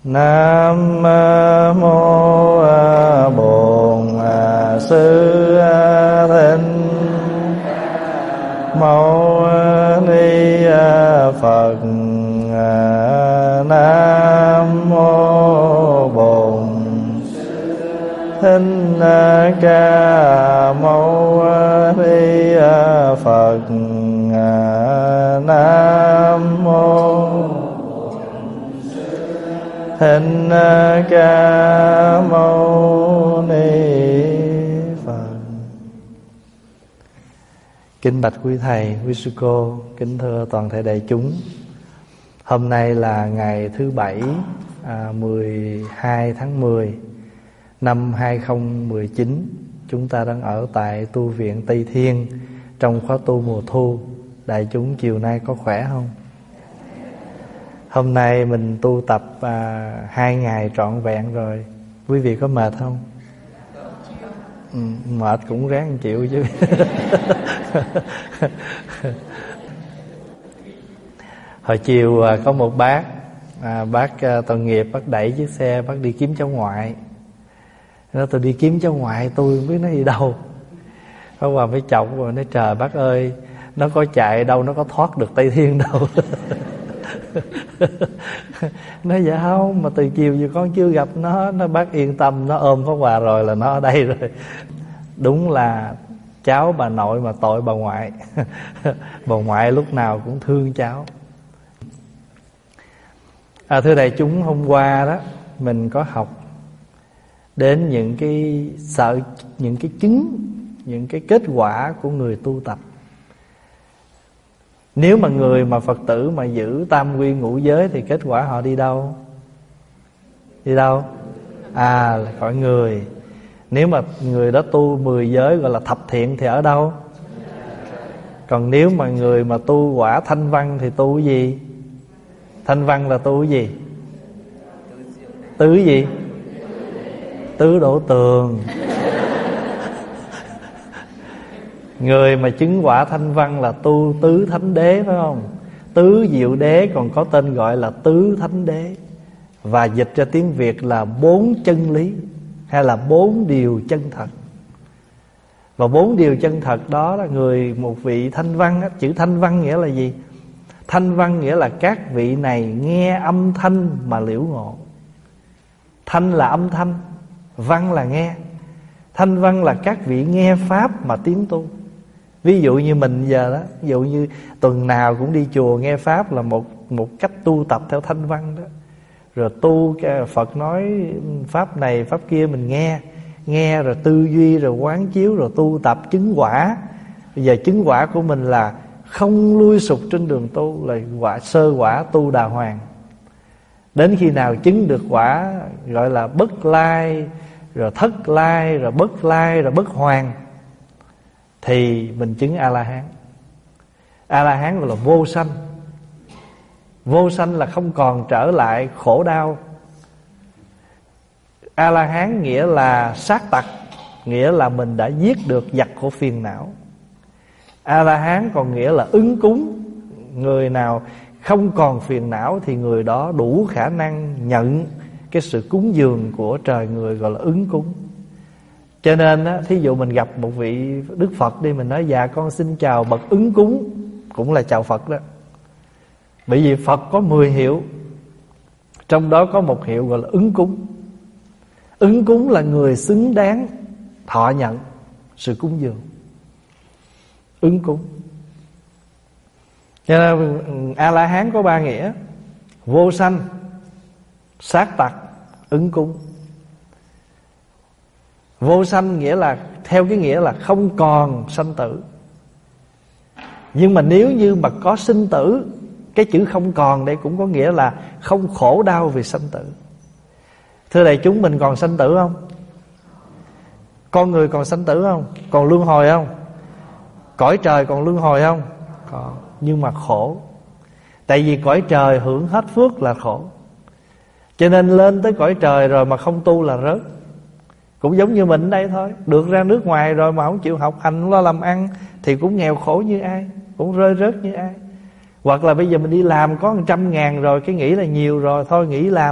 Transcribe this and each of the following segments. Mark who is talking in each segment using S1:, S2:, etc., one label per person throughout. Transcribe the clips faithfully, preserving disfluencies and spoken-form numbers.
S1: Nam mô Bổn Sư Thích Mâu Ni Phật. Nam mô Bổn Thích Ca Mâu Ni Phật. Nam mô Thích Ca Mâu Ni Phật. Kính bạch quý thầy, quý sư cô, kính thưa toàn thể đại chúng. Hôm nay là ngày thứ bảy, à, mười hai tháng mười năm hai không một chín. Chúng ta đang ở tại tu viện Tây Thiên trong khóa tu mùa thu. Đại chúng chiều nay có khỏe không? Hôm nay mình tu tập à, hai ngày trọn vẹn rồi. Quý vị có mệt không? Ừ, mệt cũng ráng chịu chứ. Hồi chiều à, có một bác à, Bác à, tội nghiệp, bác đẩy chiếc xe, bác đi kiếm cháu ngoại. Nó tôi đi kiếm cháu ngoại, tôi không biết nó đi đâu. Bác qua mới chọc rồi nói trời bác ơi, nó có chạy đâu, nó có thoát được Tây Thiên đâu. Nói dạ không, mà từ chiều giờ con chưa gặp nó. Nó bác yên tâm, nó ôm Pháp Hòa rồi là nó ở đây rồi. Đúng là cháu bà nội mà tội bà ngoại. Bà ngoại lúc nào cũng thương cháu. À, thưa đại chúng, hôm qua đó mình có học đến những cái sợ, những cái chứng, những cái kết quả của người tu tập. Nếu mà người mà Phật tử mà giữ tam quy ngũ giới thì kết quả họ đi đâu? Đi đâu? À, là khỏi người. Nếu mà người đó tu mười giới gọi là thập thiện thì ở đâu? Còn nếu mà người mà tu quả thanh văn thì tu cái gì? Thanh văn là tu cái gì? Tứ gì? Tứ đổ tường. Người mà chứng quả thanh văn là tu tứ thánh đế, phải không? Tứ diệu đế còn có tên gọi là tứ thánh đế, và dịch ra tiếng Việt là bốn chân lý hay là bốn điều chân thật. Và bốn điều chân thật đó là người một vị thanh văn á, chữ thanh văn nghĩa là gì? Thanh văn nghĩa là các vị này nghe âm thanh mà liễu ngộ. Thanh là âm thanh, văn là nghe. Thanh văn là các vị nghe pháp mà tiến tu. Ví dụ như mình giờ đó, ví dụ như tuần nào cũng đi chùa nghe pháp là một một cách tu tập theo thanh văn đó. Rồi tu Phật nói pháp này pháp kia mình nghe, nghe rồi tư duy rồi quán chiếu rồi tu tập chứng quả. Bây giờ chứng quả của mình là không lui sụp trên đường tu, là quả sơ quả tu đà hoàng. Đến khi nào chứng được quả gọi là bất lai, rồi thất lai, rồi bất lai, rồi bất hoàng, thì mình chứng A-la-hán. A-la-hán gọi là vô sanh. Vô sanh là không còn trở lại khổ đau. A-la-hán nghĩa là sát tặc, nghĩa là mình đã giết được giặc của phiền não. A-la-hán còn nghĩa là ứng cúng. Người nào không còn phiền não thì người đó đủ khả năng nhận cái sự cúng dường của trời người, gọi là ứng cúng. Cho nên á, thí dụ mình gặp một vị Đức Phật đi, mình nói dạ con xin chào bậc ứng cúng, cũng là chào Phật đó. Bởi vì Phật có mười hiệu, trong đó có một hiệu gọi là ứng cúng. Ứng cúng là người xứng đáng thọ nhận sự cúng dường. Ứng cúng. Cho nên A-la-hán có ba nghĩa: vô sanh, sát tặc, ứng cúng. Vô sanh nghĩa là theo cái nghĩa là không còn sanh tử. Nhưng mà nếu như mà có sinh tử, cái chữ không còn đây cũng có nghĩa là không khổ đau vì sanh tử. Thưa đại chúng, mình còn sanh tử không? Con người còn sanh tử không? Còn luân hồi không? Cõi trời còn luân hồi không? Còn. Nhưng mà khổ. Tại vì cõi trời hưởng hết phước là khổ. Cho nên lên tới cõi trời rồi mà không tu là rớt. Cũng giống như mình đây thôi. Được ra nước ngoài rồi mà không chịu học hành lo làm ăn thì cũng nghèo khổ như ai, cũng rơi rớt như ai. Hoặc là bây giờ mình đi làm có một trăm ngàn rồi, cái nghĩ là nhiều rồi, thôi nghỉ làm,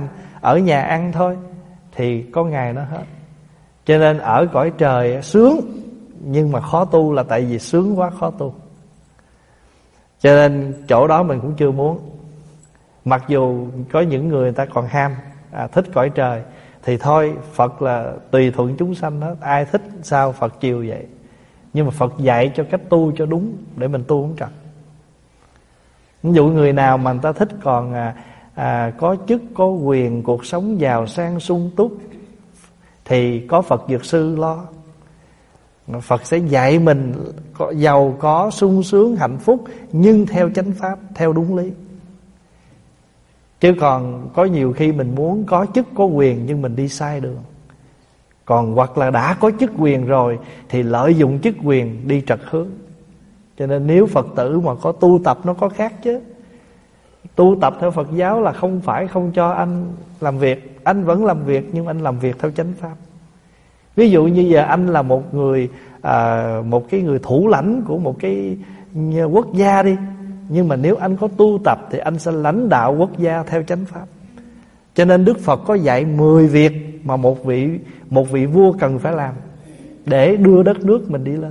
S1: ở nhà ăn thôi, thì có ngày nó hết. Cho nên ở cõi trời sướng, nhưng mà khó tu là tại vì sướng quá khó tu. Cho nên chỗ đó mình cũng chưa muốn. Mặc dù có những người, người ta còn ham à, thích cõi trời, thì thôi, Phật là tùy thuận chúng sanh đó, ai thích sao Phật chiều vậy. Nhưng mà Phật dạy cho cách tu cho đúng, để mình tu không trật. Ví dụ người nào mà người ta thích còn à, à, có chức, có quyền, cuộc sống giàu sang sung túc, thì có Phật Dược Sư lo. Phật sẽ dạy mình có, giàu có, sung sướng, hạnh phúc, nhưng theo chánh pháp, theo đúng lý. Chứ còn có nhiều khi mình muốn có chức có quyền, nhưng mình đi sai đường. Còn hoặc là đã có chức quyền rồi thì lợi dụng chức quyền đi trật hướng. Cho nên nếu Phật tử mà có tu tập nó có khác chứ. Tu tập theo Phật giáo là không phải không cho anh làm việc. Anh vẫn làm việc, nhưng anh làm việc theo chánh pháp. Ví dụ như giờ anh là một người à, một cái người thủ lãnh của một cái quốc gia đi, nhưng mà nếu anh có tu tập thì anh sẽ lãnh đạo quốc gia theo chánh pháp. Cho nên Đức Phật có dạy mười việc mà một vị một vị vua cần phải làm để đưa đất nước mình đi lên.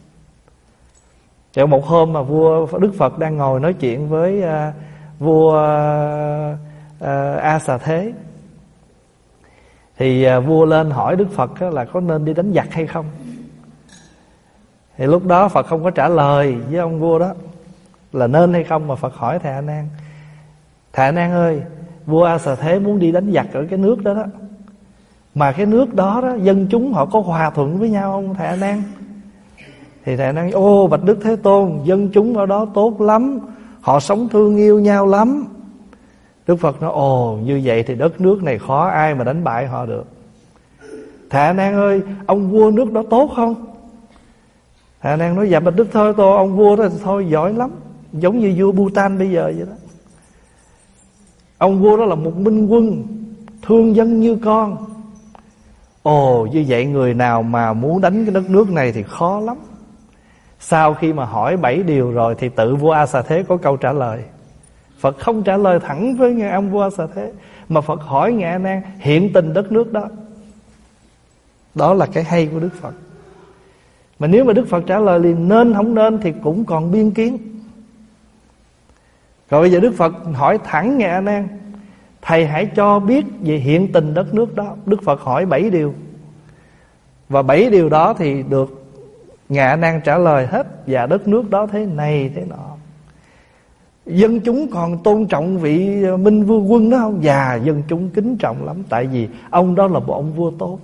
S1: Rồi một hôm mà vua Đức Phật đang ngồi nói chuyện với uh, vua uh, uh, A Xà Thế, thì uh, vua lên hỏi Đức Phật uh, là có nên đi đánh giặc hay không. Thì lúc đó Phật không có trả lời với ông vua đó là nên hay không, mà Phật hỏi Thầy A Nan: Thầy A Nan ơi, vua A Xà Thế muốn đi đánh giặc ở cái nước đó đó, mà cái nước đó đó dân chúng họ có hòa thuận với nhau không Thầy A Nan? Thì Thầy A Nan: ô bạch Đức Thế Tôn, dân chúng ở đó tốt lắm, họ sống thương yêu nhau lắm. Đức Phật nói: ồ, như vậy thì đất nước này khó ai mà đánh bại họ được. Thầy A Nan ơi, ông vua nước đó tốt không? Thầy A Nan nói: dạ bạch Đức Thế Tôn, ông vua đó thì thôi giỏi lắm, giống như vua Bhutan bây giờ vậy đó. Ông vua đó là một minh quân, thương dân như con. Ồ, như vậy người nào mà muốn đánh cái đất nước này thì khó lắm. Sau khi mà hỏi bảy điều rồi thì tự vua A Xà Thế có câu trả lời. Phật không trả lời thẳng với ngài ông vua A Xà Thế, mà Phật hỏi ngài A Nan hiện tình đất nước đó. Đó là cái hay của Đức Phật. Mà nếu mà Đức Phật trả lời liền nên không nên thì cũng còn biên kiến. Rồi bây giờ Đức Phật hỏi thẳng ngài A Nan: thầy hãy cho biết về hiện tình đất nước đó. Đức Phật hỏi bảy điều, và bảy điều đó thì được ngài A Nan trả lời hết. Và đất nước đó thế này thế nọ. Dân chúng còn tôn trọng vị minh vương quân đó không? Và dân chúng kính trọng lắm, tại vì ông đó là một ông vua tốt.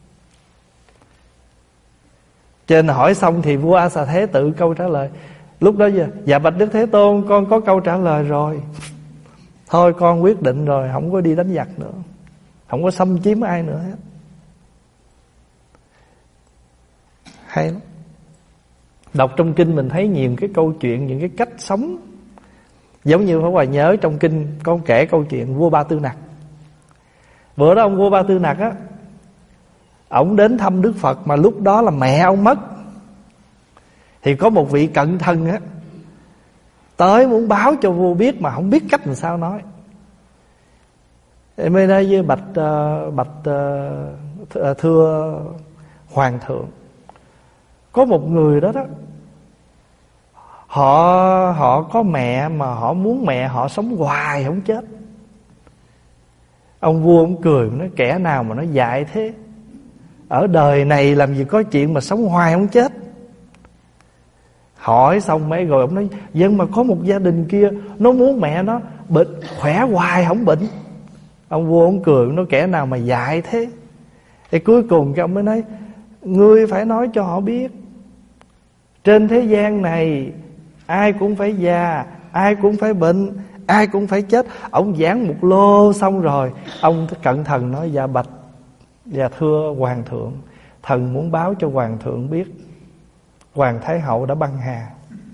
S1: Cho nên hỏi xong thì vua A Xà Thế tự câu trả lời. Lúc đó giờ: dạ bạch Đức Thế Tôn, con có câu trả lời rồi. Thôi con quyết định rồi, không có đi đánh giặc nữa, không có xâm chiếm ai nữa hết. Hay lắm. Đọc trong kinh mình thấy nhiều cái câu chuyện, những cái cách sống. Giống như Pháp Hòa nhớ trong kinh có kể câu chuyện vua Ba Tư Nặc. Bữa đó ông vua Ba Tư Nặc á, ổng đến thăm Đức Phật, mà lúc đó là mẹ ông mất. Thì có một vị cận thần á tới muốn báo cho vua biết, mà không biết cách làm sao nói. Em đây với bạch uh, bạch uh, thưa hoàng thượng, có một người đó đó, họ họ có mẹ mà họ muốn mẹ họ sống hoài không chết. Ông vua ông cười nói: kẻ nào mà nó dại thế, ở đời này làm gì có chuyện mà sống hoài không chết. Hỏi xong mấy rồi ông nói: dân mà có một gia đình kia, nó muốn mẹ nó bệnh khỏe hoài không bệnh. Ông vua ông cười nói: kẻ nào mà dại thế. Thì cuối cùng cái ông mới nói: ngươi phải nói cho họ biết, trên thế gian này ai cũng phải già, ai cũng phải bệnh, ai cũng phải chết. Ông giảng một lô xong rồi, ông cận thần nói: dạ bạch, dạ thưa hoàng thượng, thần muốn báo cho hoàng thượng biết Hoàng Thái Hậu đã băng hà.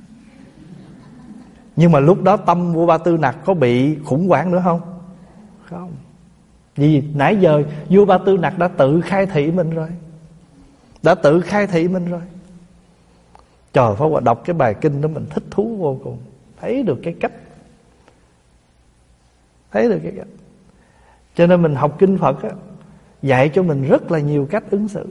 S1: Nhưng mà lúc đó tâm vua Ba Tư Nặc có bị khủng hoảng nữa không? Không. Vì nãy giờ vua Ba Tư Nặc đã tự khai thị mình rồi, Đã tự khai thị mình rồi. Trời, Pháp Hòa đọc cái bài kinh đó mình thích thú vô cùng. Thấy được cái cách Thấy được cái cách Cho nên mình học kinh Phật á, dạy cho mình rất là nhiều cách ứng xử.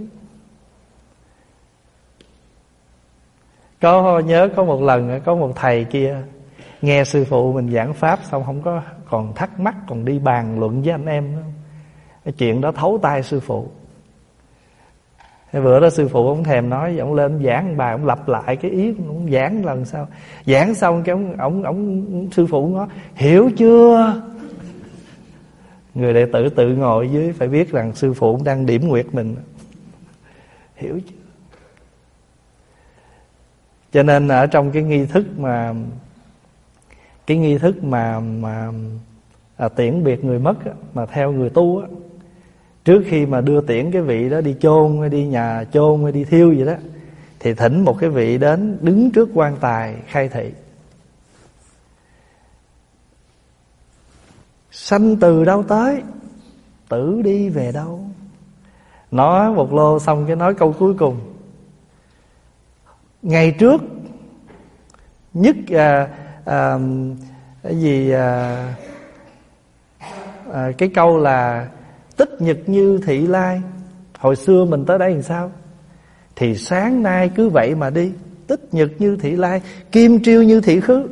S1: Có nhớ có một lần có một thầy kia nghe sư phụ mình giảng pháp xong không có còn thắc mắc, còn đi bàn luận với anh em nữa. Cái chuyện đó thấu tai sư phụ. Cái bữa đó sư phụ ông thèm nói, ông lên giảng bài, ông lặp lại cái ý, ông giảng lần sau. Giảng xong cái ông, ông, ông sư phụ nói hiểu chưa? Người đệ tử tự ngồi dưới phải biết rằng sư phụ đang điểm nguyệt mình. Hiểu chưa? Cho nên ở trong cái nghi thức mà cái nghi thức mà mà à, tiễn biệt người mất á, mà theo người tu á, trước khi mà đưa tiễn cái vị đó đi chôn hay đi nhà chôn hay đi thiêu gì đó, thì thỉnh một cái vị đến đứng trước quan tài khai thị. Sanh từ đâu tới, tử đi về đâu. Nói một lô xong cái nói câu cuối cùng: ngày trước nhất à, à, cái gì à, à, cái câu là tích nhật như thị lai. Hồi xưa mình tới đây làm sao? Thì sáng nay cứ vậy mà đi. Tích nhật như thị lai, kim triêu như thị khứ.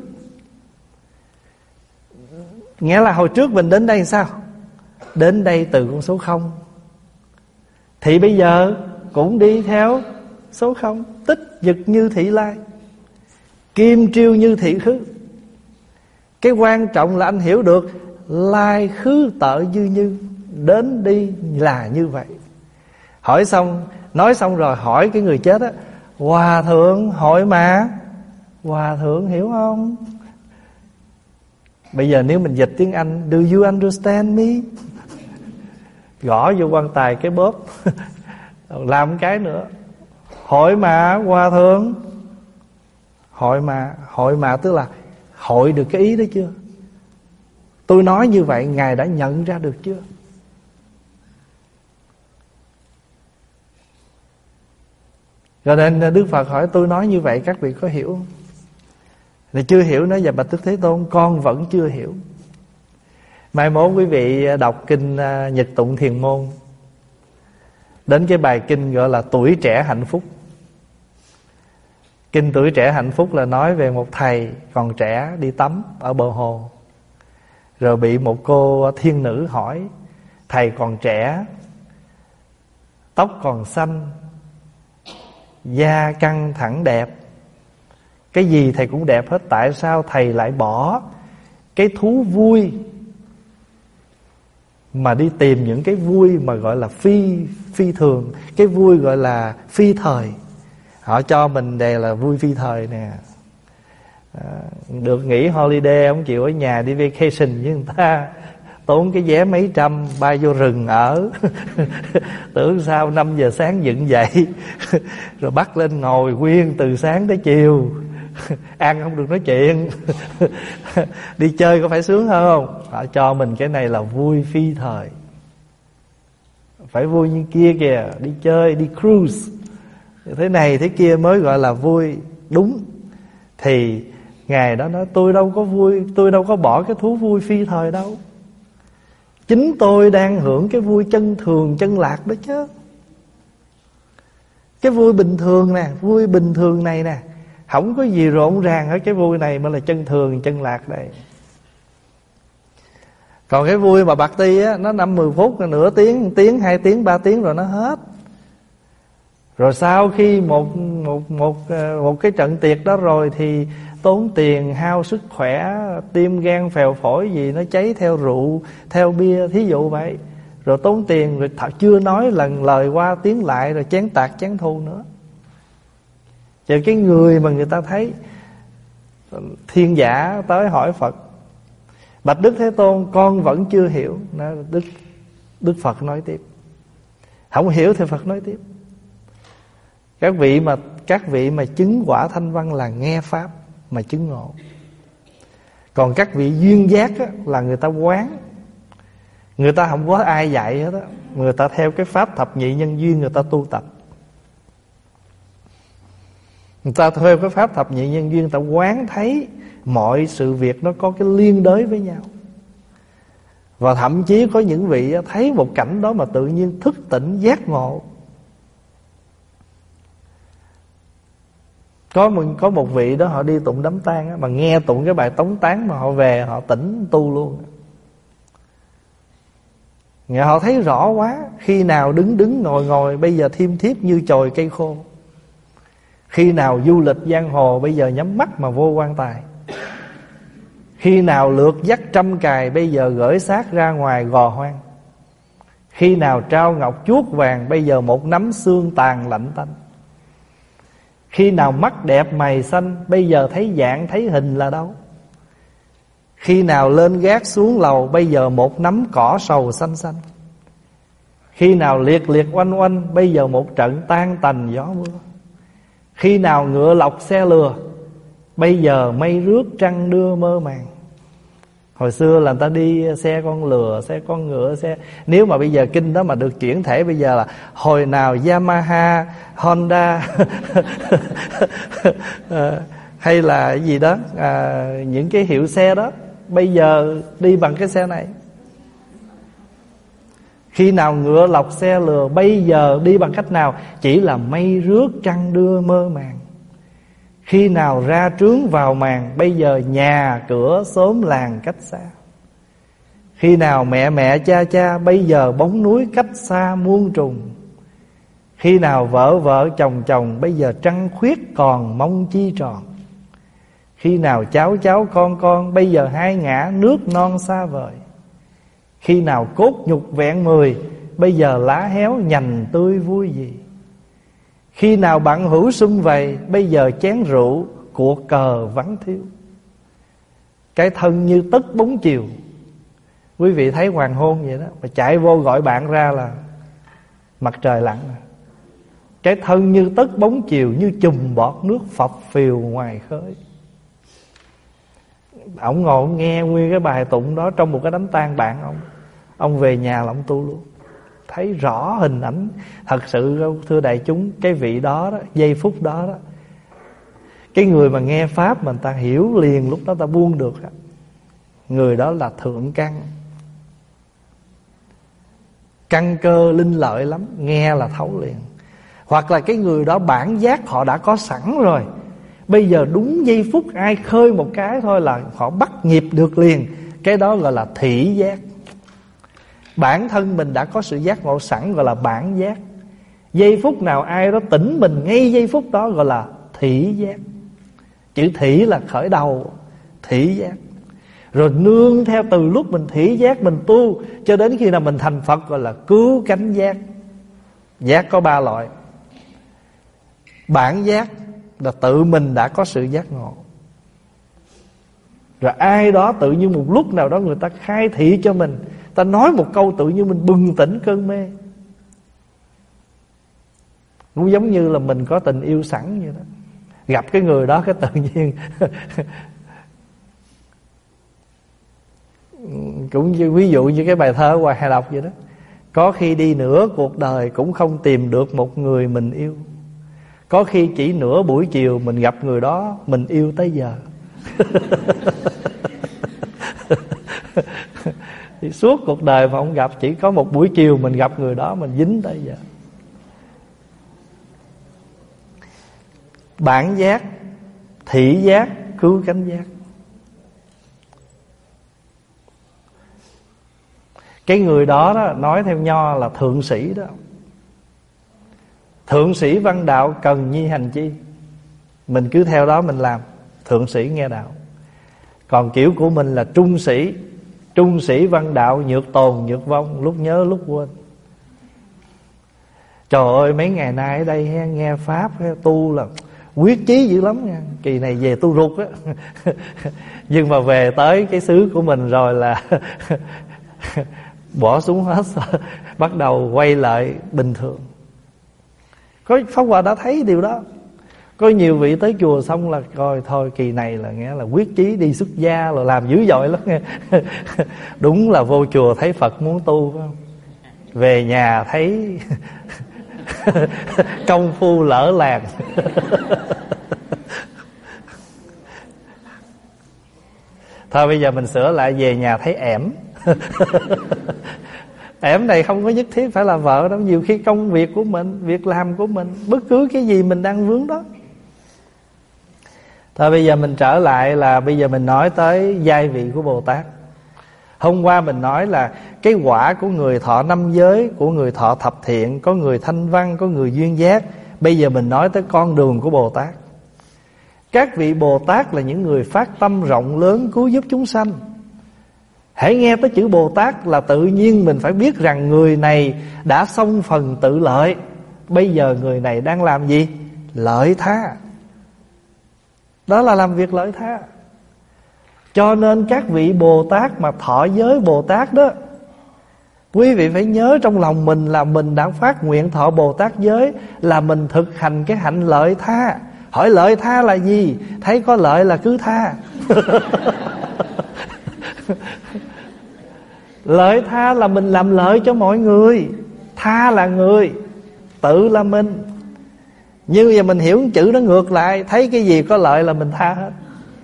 S1: Nghĩa là hồi trước mình đến đây làm sao? Đến đây từ con số không, thì bây giờ cũng đi theo số không. Tích nhật như thị lai, kim triêu như thị khứ. Cái quan trọng là anh hiểu được lai khứ tợ dư như, đến đi là như vậy. Hỏi xong, nói xong rồi hỏi cái người chết á: hòa thượng hỏi mà, hòa thượng hiểu không? Bây giờ nếu mình dịch tiếng Anh, do you understand me? Gõ vô quan tài cái bóp. Làm cái nữa: hỏi mà hòa thượng. Hỏi mà, hỏi mà tức là hội được cái ý đó chưa? Tôi nói như vậy Ngài đã nhận ra được chưa? Cho nên Đức Phật hỏi tôi nói như vậy các vị có hiểu không? Thì chưa hiểu nói: dạ bạch Đức Thế Tôn, con vẫn chưa hiểu. Mai mốt quý vị đọc kinh Nhật Tụng Thiền Môn, đến cái bài kinh gọi là Tuổi Trẻ Hạnh Phúc. Kinh Tuổi Trẻ Hạnh Phúc là nói về một thầy còn trẻ đi tắm ở bờ hồ, rồi bị một cô thiên nữ hỏi: thầy còn trẻ, tóc còn xanh, da căng thẳng đẹp, cái gì thầy cũng đẹp hết, tại sao thầy lại bỏ cái thú vui mà đi tìm những cái vui mà gọi là phi phi thường, cái vui gọi là phi thời? Họ cho mình đây là vui phi thời nè. À, được nghỉ holiday không chịu ở nhà đi vacation với người ta, tốn cái vé mấy trăm bay vô rừng ở. Tưởng sao năm giờ sáng dựng dậy rồi bắt lên ngồi nguyên từ sáng tới chiều. Ăn không được nói chuyện. Đi chơi có phải sướng hơn không? Họ cho mình cái này là vui phi thời. Phải vui như kia kìa, đi chơi, đi cruise, thế này thế kia mới gọi là vui đúng. Thì Ngài đó nói: tôi đâu có vui, tôi đâu có bỏ cái thú vui phi thời đâu. Chính tôi đang hưởng cái vui chân thường, chân lạc đó chứ. Cái vui bình thường nè, vui bình thường này nè, không có gì rộn ràng ở cái vui này, mới là chân thường, chân lạc đây. Còn cái vui mà bạc ti á, nó năm mười phút, nửa tiếng, tiếng, hai tiếng, ba tiếng rồi nó hết. Rồi sau khi một một một một cái trận tiệc đó rồi thì tốn tiền, hao sức khỏe, tim gan phèo phổi gì nó cháy theo rượu, theo bia, thí dụ vậy. Rồi tốn tiền, rồi th- chưa nói lần lời qua tiếng lại, rồi chén tạc chén thu nữa. Chứ cái người mà người ta thấy thiên giả tới hỏi Phật: bạch Đức Thế Tôn, con vẫn chưa hiểu. Đức Đức Phật nói tiếp. Không hiểu thì Phật nói tiếp. Các vị mà các vị mà chứng quả thanh văn là nghe pháp mà chứng ngộ. Còn các vị duyên giác á, là người ta quán. Người ta không có ai dạy hết á, người ta theo cái pháp thập nhị nhân duyên người ta tu tập. Người ta theo cái pháp thập nhị nhân duyên, người ta quán thấy mọi sự việc nó có cái liên đới với nhau. Và thậm chí có những vị thấy một cảnh đó mà tự nhiên thức tỉnh giác ngộ. Có một, có một vị đó họ đi tụng đám tang á, mà nghe tụng cái bài tống tán mà họ về họ tỉnh tu luôn. Nghe họ thấy rõ quá. Khi nào đứng đứng ngồi ngồi, bây giờ thiêm thiếp như chồi cây khô. Khi nào du lịch giang hồ, bây giờ nhắm mắt mà vô quan tài. Khi nào lượt dắt trăm cài, bây giờ gửi xác ra ngoài gò hoang. Khi nào trao ngọc chuốt vàng, bây giờ một nắm xương tàn lạnh tanh. Khi nào mắt đẹp mày xanh, bây giờ thấy dạng thấy hình là đâu. Khi nào lên gác xuống lầu, bây giờ một nắm cỏ sầu xanh xanh. Khi nào liệt liệt oanh oanh, bây giờ một trận tan tành gió mưa. Khi nào ngựa lọc xe lừa, bây giờ mây rước trăng đưa mơ màng. Hồi xưa là người ta đi xe con lừa, xe con ngựa, xe. Nếu mà bây giờ kinh đó mà được chuyển thể bây giờ là hồi nào Yamaha, Honda hay là cái gì đó, à, những cái hiệu xe đó bây giờ đi bằng cái xe này. Khi nào ngựa lọc xe lừa, bây giờ đi bằng cách nào? Chỉ là mây rước trăng đưa mơ màng. Khi nào ra trướng vào màn, bây giờ nhà cửa xóm làng cách xa. Khi nào mẹ mẹ cha cha, bây giờ bóng núi cách xa muôn trùng. Khi nào vợ vợ chồng chồng, bây giờ trăng khuyết còn mong chi tròn. Khi nào cháu cháu con con, bây giờ hai ngã nước non xa vời. Khi nào cốt nhục vẹn mười, bây giờ lá héo nhành tươi vui gì. Khi nào bạn hữu sum vầy, bây giờ chén rượu cuộc cờ vắng thiếu. Cái thân như tất bóng chiều. Quý vị thấy hoàng hôn vậy đó, mà chạy vô gọi bạn ra là mặt trời lặn. Cái thân như tất bóng chiều, như chùm bọt nước phập phìu ngoài khơi. Ông ngồi ông nghe nguyên cái bài tụng đó trong một cái đám tang bạn ông. Ông về nhà là ông tu luôn. Thấy rõ hình ảnh. Thật sự thưa đại chúng, cái vị đó, đó giây phút đó, đó cái người mà nghe pháp mà người ta hiểu liền, lúc đó ta buông được đó. Người đó là thượng căn, căn cơ linh lợi lắm, nghe là thấu liền. Hoặc là cái người đó bản giác họ đã có sẵn rồi, bây giờ đúng giây phút ai khơi một cái thôi là họ bắt nhịp được liền. Cái đó gọi là thị giác. Bản thân mình đã có sự giác ngộ sẵn, gọi là bản giác. Giây phút nào ai đó tỉnh mình ngay giây phút đó gọi là thị giác. Chữ thị là khởi đầu, thị giác. Rồi nương theo từ lúc mình thị giác mình tu cho đến khi nào mình thành Phật gọi là cứu cánh giác. Giác có ba loại. Bản giác là tự mình đã có sự giác ngộ. Rồi ai đó tự nhiên một lúc nào đó người ta khai thị cho mình, ta nói một câu tự nhiên mình bừng tỉnh cơn mê. Cũng giống như là mình có tình yêu sẵn vậy đó. Gặp cái người đó cái tự nhiên cũng như ví dụ như cái bài thơ Hoài Hà đọc vậy đó. Có khi đi nửa cuộc đời cũng không tìm được một người mình yêu. Có khi chỉ nửa buổi chiều mình gặp người đó, mình yêu tới giờ. Thì suốt cuộc đời mà không gặp, chỉ có một buổi chiều mình gặp người đó, mình dính tới giờ. Bản giác, thị giác, cứu cánh giác. Cái người đó, đó nói theo Nho là thượng sĩ đó. Thượng sĩ văn đạo cần nhi hành chi. Mình cứ theo đó mình làm. Thượng sĩ nghe đạo. Còn kiểu của mình là trung sĩ. Trung sĩ văn đạo nhược tồn nhược vong, lúc nhớ lúc quên. Trời ơi mấy ngày nay ở đây nghe Pháp tu là quyết chí dữ lắm nha. Kỳ này về tu rụt á. Nhưng mà về tới cái xứ của mình rồi là bỏ xuống hết, bắt đầu quay lại bình thường. Có Pháp Hòa đã thấy điều đó. Có nhiều vị tới chùa xong là coi thôi kỳ này là nghĩa là quyết chí đi xuất gia rồi làm dữ dội lắm nghe. Đúng là vô chùa thấy Phật muốn tu phải không? Về nhà thấy công phu lỡ làng. Thôi bây giờ mình sửa lại, về nhà thấy ẻm. Ẻm này không có nhất thiết phải là vợ đâu. Nhiều khi công việc của mình, việc làm của mình, bất cứ cái gì mình đang vướng đó. Thôi bây giờ mình trở lại là bây giờ mình nói tới giai vị của Bồ Tát. Hôm qua mình nói là cái quả của người thọ năm giới, của người thọ thập thiện, có người thanh văn, có người duyên giác. Bây giờ mình nói tới con đường của Bồ Tát. Các vị Bồ Tát là những người phát tâm rộng lớn cứu giúp chúng sanh. Hãy nghe tới chữ Bồ Tát là tự nhiên mình phải biết rằng người này đã xong phần tự lợi. Bây giờ người này đang làm gì? Lợi tha. Đó là làm việc lợi tha. Cho nên các vị Bồ Tát mà thọ giới Bồ Tát đó, quý vị phải nhớ trong lòng mình là mình đã phát nguyện thọ Bồ Tát giới, là mình thực hành cái hạnh lợi tha. Hỏi lợi tha là gì? Thấy có lợi là cứ tha. Lợi tha là mình làm lợi cho mọi người. Tha là người, tự là mình. Nhưng giờ mình hiểu chữ nó ngược lại. Thấy cái gì có lợi là mình tha hết.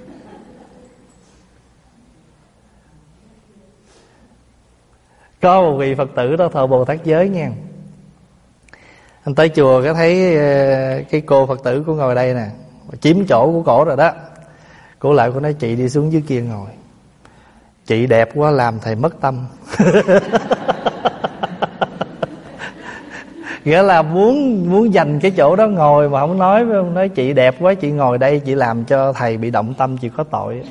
S1: Có một vị Phật tử đó thọ Bồ Tát giới nha. Anh tới chùa cái thấy cái cô Phật tử của ngồi đây nè, chiếm chỗ của cổ rồi đó. Cô lại cô nói chị đi xuống dưới kia ngồi. Chị đẹp quá làm thầy mất tâm. Nghĩa là muốn muốn dành cái chỗ đó ngồi mà không nói với ông, nói chị đẹp quá chị ngồi đây, chị làm cho thầy bị động tâm, chị có tội.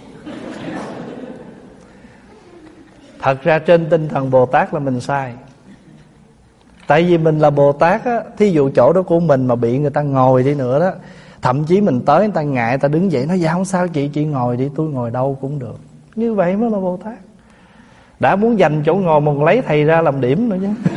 S1: Thật ra trên tinh thần Bồ Tát là mình sai. Tại vì mình là Bồ Tát á, thí dụ chỗ đó của mình mà bị người ta ngồi đi nữa đó, thậm chí mình tới người ta ngại, người ta đứng dậy nói dạ không sao chị, chị ngồi đi, tôi ngồi đâu cũng được. Như vậy mới là Bồ Tát. Đã muốn dành chỗ ngồi mà lấy thầy ra làm điểm nữa chứ.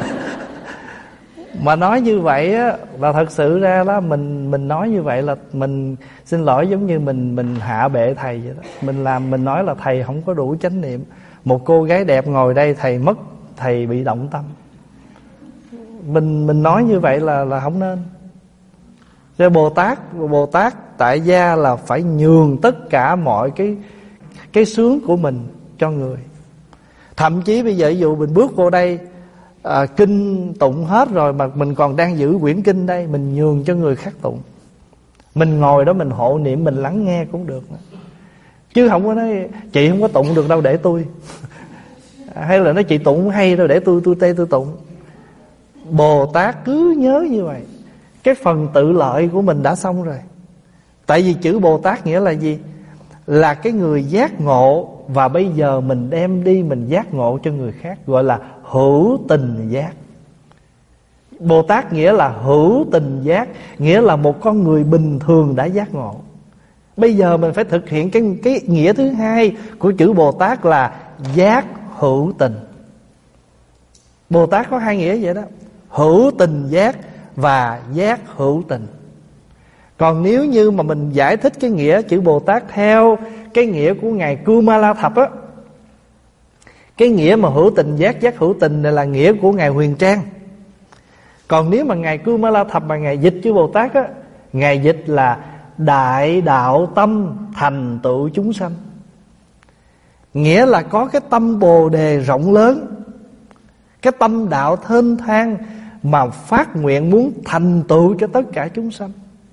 S1: Mà nói như vậy á, là thật sự ra đó mình mình nói như vậy là mình xin lỗi, giống như mình mình hạ bệ thầy vậy đó. Mình làm mình nói là thầy không có đủ chánh niệm. Một cô gái đẹp ngồi đây thầy mất, thầy bị động tâm. Mình mình nói như vậy là là không nên. Cho Bồ Tát, Bồ Tát tại gia là phải nhường tất cả mọi cái cái sướng của mình cho người. Thậm chí bây giờ ví dụ mình bước vô đây, à, kinh tụng hết rồi mà mình còn đang giữ quyển kinh đây, mình nhường cho người khác tụng. Mình ngồi đó mình hộ niệm, mình lắng nghe cũng được nữa. Chứ không có nói chị không có tụng được đâu để tôi. Hay là nói chị tụng không hay đâu để tôi tôi tê tôi tụng. Bồ Tát cứ nhớ như vậy. Cái phần tự lợi của mình đã xong rồi. Tại vì chữ Bồ Tát nghĩa là gì? Là cái người giác ngộ. Và bây giờ mình đem đi mình giác ngộ cho người khác, gọi là hữu tình giác. Bồ Tát nghĩa là hữu tình giác, nghĩa là một con người bình thường đã giác ngộ. Bây giờ mình phải thực hiện cái, cái nghĩa thứ hai của chữ Bồ Tát là giác hữu tình. Bồ Tát có hai nghĩa vậy đó, hữu tình giác và giác hữu tình. Còn nếu như mà mình giải thích cái nghĩa chữ Bồ Tát theo cái nghĩa của Ngài Kumala Thập á, cái nghĩa mà hữu tình giác, giác hữu tình này là nghĩa của Ngài Huyền Trang. Còn nếu mà Ngài Kumala Thập mà Ngài dịch chữ Bồ Tát á, Ngài dịch là đại đạo tâm thành tựu chúng sanh. Nghĩa là có cái tâm Bồ Đề rộng lớn, cái tâm đạo thênh thang mà phát nguyện muốn thành tựu cho tất cả chúng sanh.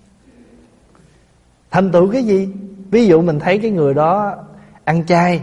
S1: Thành tựu cái gì? Ví dụ mình thấy cái người đó ăn chay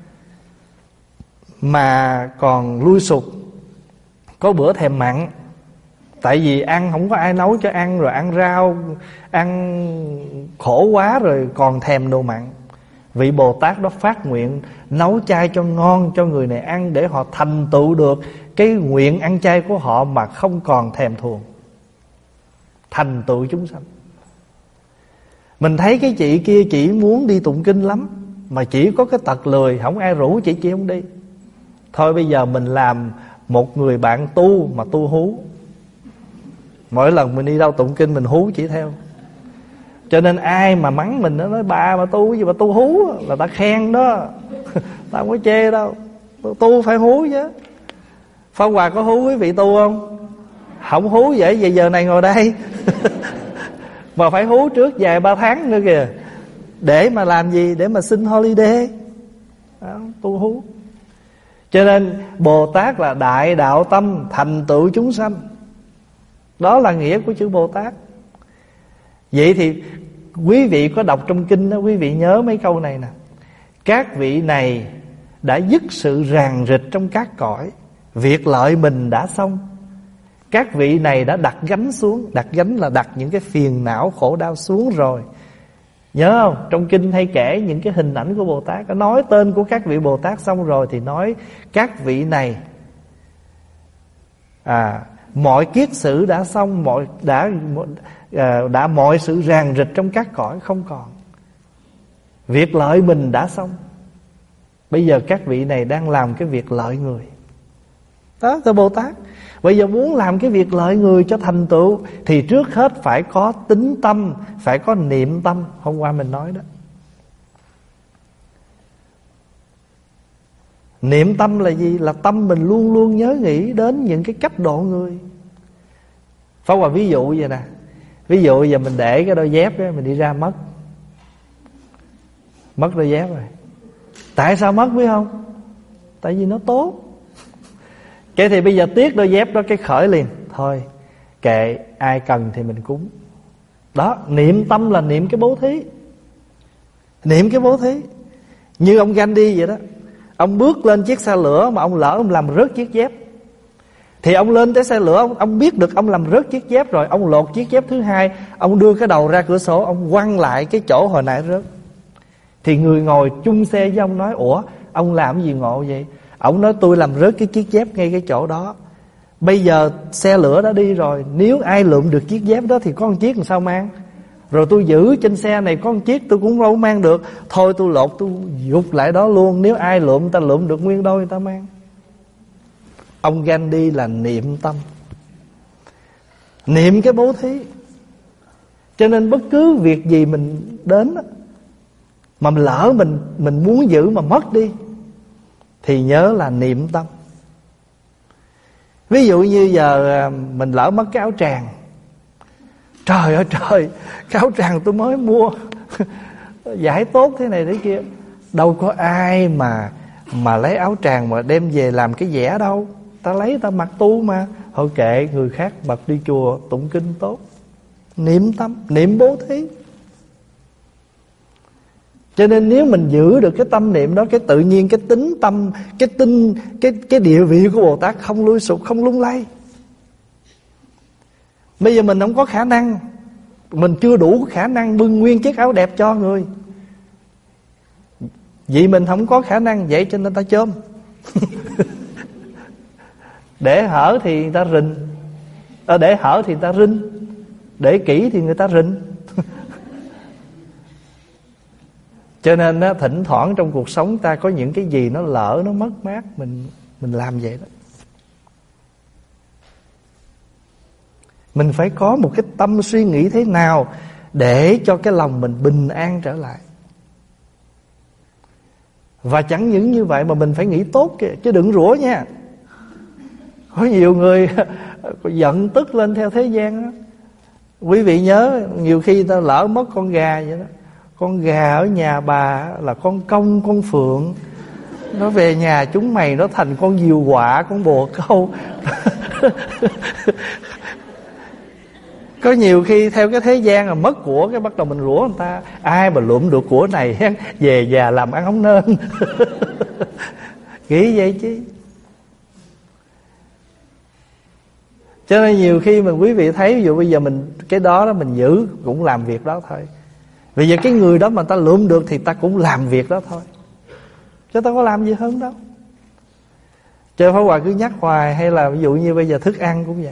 S1: mà còn lui sụt, có bữa thèm mặn. Tại vì ăn không có ai nấu cho ăn, rồi ăn rau, ăn khổ quá rồi còn thèm đồ mặn. Vị Bồ Tát đó phát nguyện nấu chay cho ngon cho người này ăn, để họ thành tựu được cái nguyện ăn chay của họ mà không còn thèm thuồng, thành tựu chúng sanh. Mình thấy cái chị kia chỉ muốn đi tụng kinh lắm, mà chỉ có cái tật lười, không ai rủ chị, chị không đi. Thôi bây giờ mình làm một người bạn tu mà tu hú. Mỗi lần mình đi đâu tụng kinh mình hú chỉ theo. Cho nên ai mà mắng mình nó nói bà mà tu cái gì mà tu hú, là ta khen đó. Ta không có chê đâu. Tu phải hú chứ. Pháp Hòa có hú quý vị tu không? Không hú vậy, vậy giờ này ngồi đây. Mà phải hú trước vài ba tháng nữa kìa. Để mà làm gì? Để mà xin holiday. Đó, tu hú. Cho nên Bồ Tát là đại đạo tâm, thành tựu chúng sanh. Đó là nghĩa của chữ Bồ Tát. Vậy thì quý vị có đọc trong kinh đó, quý vị nhớ mấy câu này nè. Các vị này đã dứt sự ràng rịch trong các cõi, việc lợi mình đã xong. Các vị này đã đặt gánh xuống. Đặt gánh là đặt những cái phiền não khổ đau xuống rồi. Nhớ không? Trong kinh hay kể những cái hình ảnh của Bồ Tát. Nói tên của các vị Bồ Tát xong rồi thì nói các vị này à, mọi kiết sử đã xong, mọi đã à, đã mọi sự ràng rịch trong các cõi không còn. Việc lợi mình đã xong. Bây giờ các vị này đang làm cái việc lợi người. Đó là Bồ Tát. Bây giờ muốn làm cái việc lợi người cho thành tựu thì trước hết phải có tín tâm, phải có niệm tâm. Hôm qua mình nói đó. Niệm tâm là gì? Là tâm mình luôn luôn nhớ nghĩ đến những cái cách độ người. Pháp Hòa ví dụ vậy nè. Ví dụ giờ mình để cái đôi dép đó, mình đi ra mất. Mất đôi dép rồi. Tại sao mất biết không? Tại vì nó tốt. Cái thì bây giờ tiếc đôi dép đó, cái khởi liền. Thôi kệ, ai cần thì mình cúng. Đó, niệm tâm là niệm cái bố thí. Niệm cái bố thí. Như ông Gandhi vậy đó. Ông bước lên chiếc xe lửa mà ông lỡ ông làm rớt chiếc dép. Thì ông lên tới xe lửa, ông, ông biết được ông làm rớt chiếc dép rồi. Ông lột chiếc dép thứ hai, ông đưa cái đầu ra cửa sổ, ông quăng lại cái chỗ hồi nãy rớt. Thì người ngồi chung xe với ông nói: ủa, ông làm gì ngộ vậy? Ông nói: tôi làm rớt cái chiếc dép ngay cái chỗ đó. Bây giờ xe lửa đã đi rồi, nếu ai lượm được chiếc dép đó thì có một chiếc làm sao mang? Rồi tôi giữ trên xe này có một chiếc tôi cũng đâu mang được. Thôi tôi lột, tôi gục lại đó luôn. Nếu ai lượm, ta lượm được nguyên đôi người ta mang. Ông Gandhi là niệm tâm, niệm cái bố thí. Cho nên bất cứ việc gì mình đến mà mình lỡ mình mình muốn giữ mà mất đi thì nhớ là niệm tâm. Ví dụ như giờ mình lỡ mất cái áo tràng. Trời ơi trời, cái áo tràng tôi mới mua giải tốt thế này thế kia. Đâu có ai mà mà lấy áo tràng mà đem về làm cái vẽ đâu. Ta lấy ta mặc tu mà. Thôi kệ, người khác mặc đi chùa tụng kinh tốt. Niệm tâm, niệm bố thí. Cho nên nếu mình giữ được cái tâm niệm đó, cái tự nhiên cái tính tâm, cái tinh, cái cái địa vị của Bồ Tát không lui sụp, không lung lay. Bây giờ mình không có khả năng, mình chưa đủ khả năng bưng nguyên chiếc áo đẹp cho người. Vì mình không có khả năng, vậy cho nên ta chôm. Để hở thì người ta rình, à, để hở thì người ta rinh, để kỹ thì người ta rình. Cho nên á, thỉnh thoảng trong cuộc sống ta có những cái gì nó lỡ, nó mất mát, mình mình làm vậy đó. Mình phải có một cái tâm suy nghĩ thế nào để cho cái lòng mình bình an trở lại. Và chẳng những như vậy mà mình phải nghĩ tốt kìa, chứ đừng rủa nha. Có nhiều người giận tức lên theo thế gian đó. Quý vị nhớ, nhiều khi ta lỡ mất con gà vậy đó. Con gà ở nhà bà là con công, con phượng. Nó về nhà chúng mày nó thành con diều quạ, con bồ câu. Có nhiều khi theo cái thế gian là mất của, cái bắt đầu mình rủa người ta. Ai mà lượm được của này về già làm ăn không nên. Nghĩ vậy chứ. Cho nên nhiều khi mà quý vị thấy, ví dụ bây giờ mình cái đó đó mình giữ cũng làm việc đó thôi. Vì giờ cái người đó mà ta lượm được thì ta cũng làm việc đó thôi, chứ ta có làm gì hơn đâu. Cho Pháp Hòa cứ nhắc hoài. Hay là ví dụ như bây giờ thức ăn cũng vậy.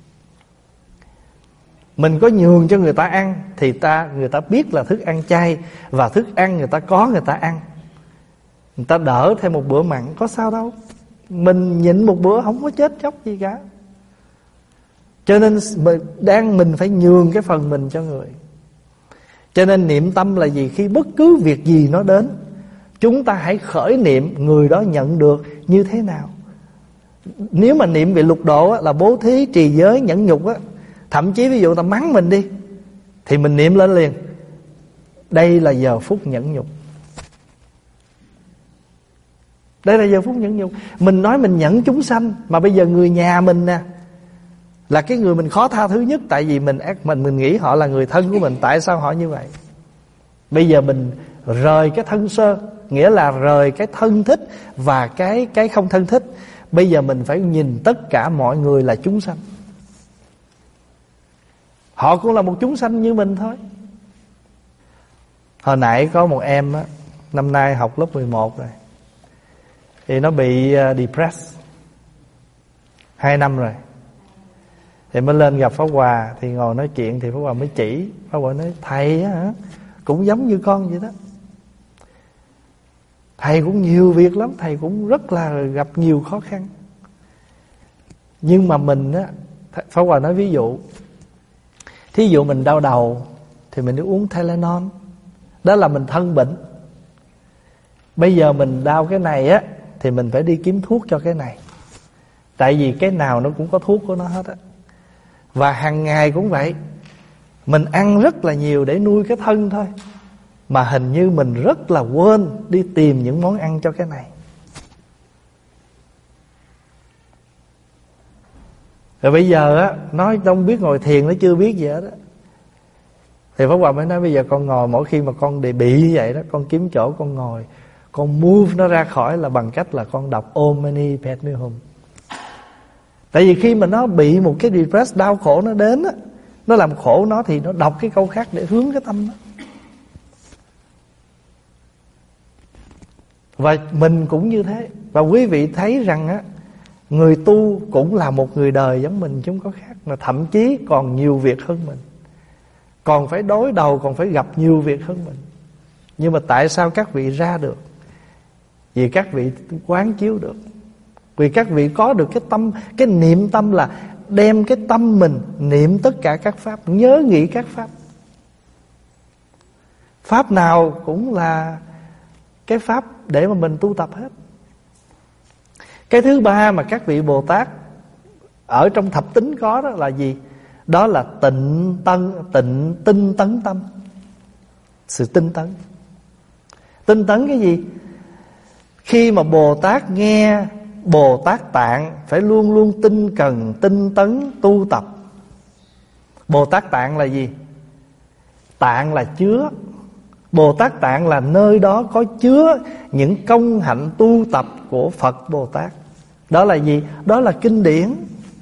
S1: Mình có nhường cho người ta ăn thì ta người ta biết là thức ăn chay, và thức ăn người ta có người ta ăn, người ta đỡ thêm một bữa mặn, có sao đâu. Mình nhịn một bữa không có chết chóc gì cả. Cho nên mình, đang mình phải nhường cái phần mình cho người. Cho nên niệm tâm là gì? Khi bất cứ việc gì nó đến, chúng ta hãy khởi niệm người đó nhận được như thế nào. Nếu mà niệm về lục độ á, là bố thí, trì giới, nhẫn nhục á, thậm chí ví dụ ta mắng mình đi thì mình niệm lên liền: đây là giờ phút nhẫn nhục. Đây là giờ phút nhẫn nhục. Mình nói mình nhẫn chúng sanh, mà bây giờ người nhà mình nè là cái người mình khó tha thứ nhất. Tại vì mình ác mình mình nghĩ họ là người thân của mình. Tại sao họ như vậy? Bây giờ mình rời cái thân sơ, nghĩa là rời cái thân thích và cái cái không thân thích. Bây giờ mình phải nhìn tất cả mọi người là chúng sanh. Họ cũng là một chúng sanh như mình thôi. Hồi nãy có một em á, năm nay học lớp mười một rồi, thì nó bị depressed hai năm rồi. Thì mới lên gặp Pháp Hòa, thì ngồi nói chuyện, thì Pháp Hòa mới chỉ. Pháp Hòa nói thầy á hả, cũng giống như con vậy đó. Thầy cũng nhiều việc lắm, thầy cũng rất là gặp nhiều khó khăn. Nhưng mà mình á, Pháp Hòa nói ví dụ, thí dụ mình đau đầu thì mình cứ uống Tylenol, đó là mình thân bệnh. Bây giờ mình đau cái này á, thì mình phải đi kiếm thuốc cho cái này. Tại vì cái nào nó cũng có thuốc của nó hết á. Và hàng ngày cũng vậy, mình ăn rất là nhiều để nuôi cái thân thôi, mà hình như mình rất là quên đi tìm những món ăn cho cái này. Rồi bây giờ á, nói không biết ngồi thiền, nó chưa biết gì hết á. Thì Pháp Hòa mới nói bây giờ con ngồi, mỗi khi mà con bị như vậy đó, con kiếm chỗ con ngồi, con move nó ra khỏi là bằng cách là con đọc Om Mani Padme Hum. Tại vì khi mà nó bị một cái depress, đau khổ nó đến á, nó làm khổ nó, thì nó đọc cái câu khác để hướng cái tâm nó. Và mình cũng như thế. Và quý vị thấy rằng á, người tu cũng là một người đời giống mình chứ không có khác, mà thậm chí còn nhiều việc hơn mình, còn phải đối đầu, còn phải gặp nhiều việc hơn mình. Nhưng mà tại sao các vị ra được? Vì các vị quán chiếu được. Vì các vị có được cái tâm, cái niệm tâm là đem cái tâm mình niệm tất cả các pháp, nhớ nghĩ các pháp. Pháp nào cũng là cái pháp để mà mình tu tập hết. Cái thứ ba mà các vị Bồ Tát ở trong thập tính có đó là gì? Đó là tịnh tân, tịnh tinh tấn tâm. Sự tinh tấn. Tinh tấn cái gì? Khi mà Bồ Tát nghe Bồ Tát Tạng, phải luôn luôn tinh cần, tinh tấn, tu tập. Bồ Tát Tạng là gì? Tạng là chứa. Bồ Tát Tạng là nơi đó có chứa những công hạnh tu tập của Phật Bồ Tát. Đó là gì? Đó là kinh điển.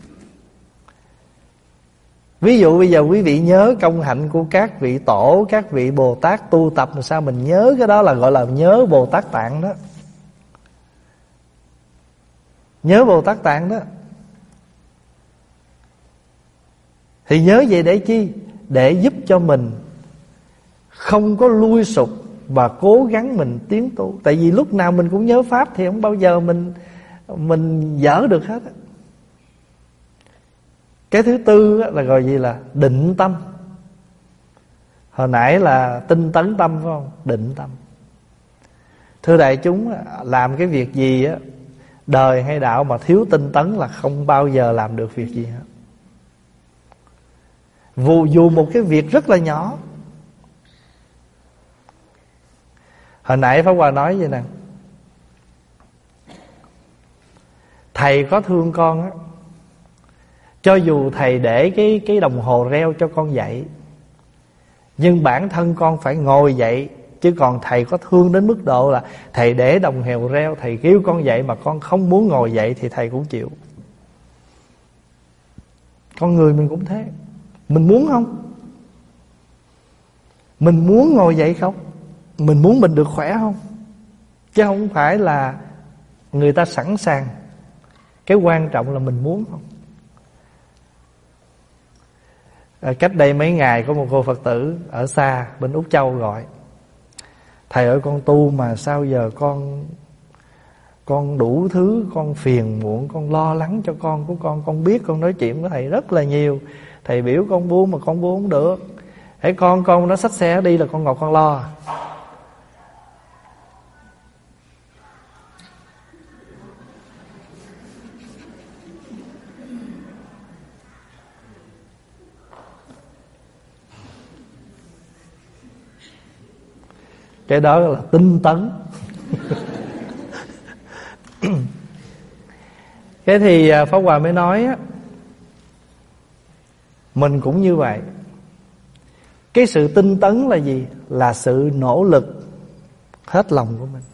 S1: Ví dụ bây giờ quý vị nhớ công hạnh của các vị tổ, các vị Bồ Tát tu tập, làm sao mình nhớ cái đó là gọi là nhớ Bồ Tát Tạng đó. Nhớ Bồ Tát Tạng đó. Thì nhớ vậy để chi? Để giúp cho mình không có lui sụp và cố gắng mình tiến tu. Tại vì lúc nào mình cũng nhớ pháp thì không bao giờ mình Mình dở được hết. Cái thứ tư là gọi gì? Là định tâm. Hồi nãy là tinh tấn tâm phải không? Định tâm. Thưa đại chúng, làm cái việc gì á, đời hay đạo mà thiếu tinh tấn là không bao giờ làm được việc gì hết. Dù, dù một cái việc rất là nhỏ. Hồi nãy Pháp Hòa nói vậy nè, thầy có thương con á, cho dù thầy để cái, cái đồng hồ reo cho con dậy, nhưng bản thân con phải ngồi dậy. Chứ còn thầy có thương đến mức độ là thầy để đồng hồ reo, thầy kêu con dậy mà con không muốn ngồi dậy thì thầy cũng chịu. Con người mình cũng thế. Mình muốn không? Mình muốn ngồi dậy không? Mình muốn mình được khỏe không? Chứ không phải là người ta sẵn sàng. Cái quan trọng là mình muốn không? À, cách đây mấy ngày có một cô Phật tử ở xa bên Úc Châu gọi: thầy ơi, con tu mà sao giờ con Con đủ thứ, con phiền muộn, con lo lắng cho con của con. Con biết con nói chuyện với thầy rất là nhiều, thầy biểu con buông mà con buông không được. Hãy con con nó xách xe đi là con ngồi con lo. Cái đó là tinh tấn. Thế thì Pháp Hòa mới nói á, mình cũng như vậy. Cái sự tinh tấn là gì? Là sự nỗ lực hết lòng của mình.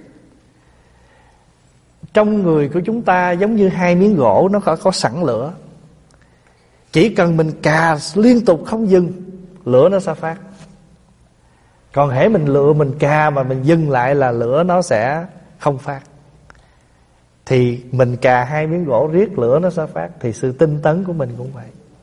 S1: Trong người của chúng ta giống như hai miếng gỗ, nó có, có sẵn lửa. Chỉ cần mình cà liên tục không dừng, lửa nó sẽ phát. Còn hễ mình lựa mình cà mà mình dừng lại là lửa nó sẽ không phát. Thì mình cà hai miếng gỗ riết lửa nó sẽ phát. Thì sự tinh tấn của mình cũng vậy.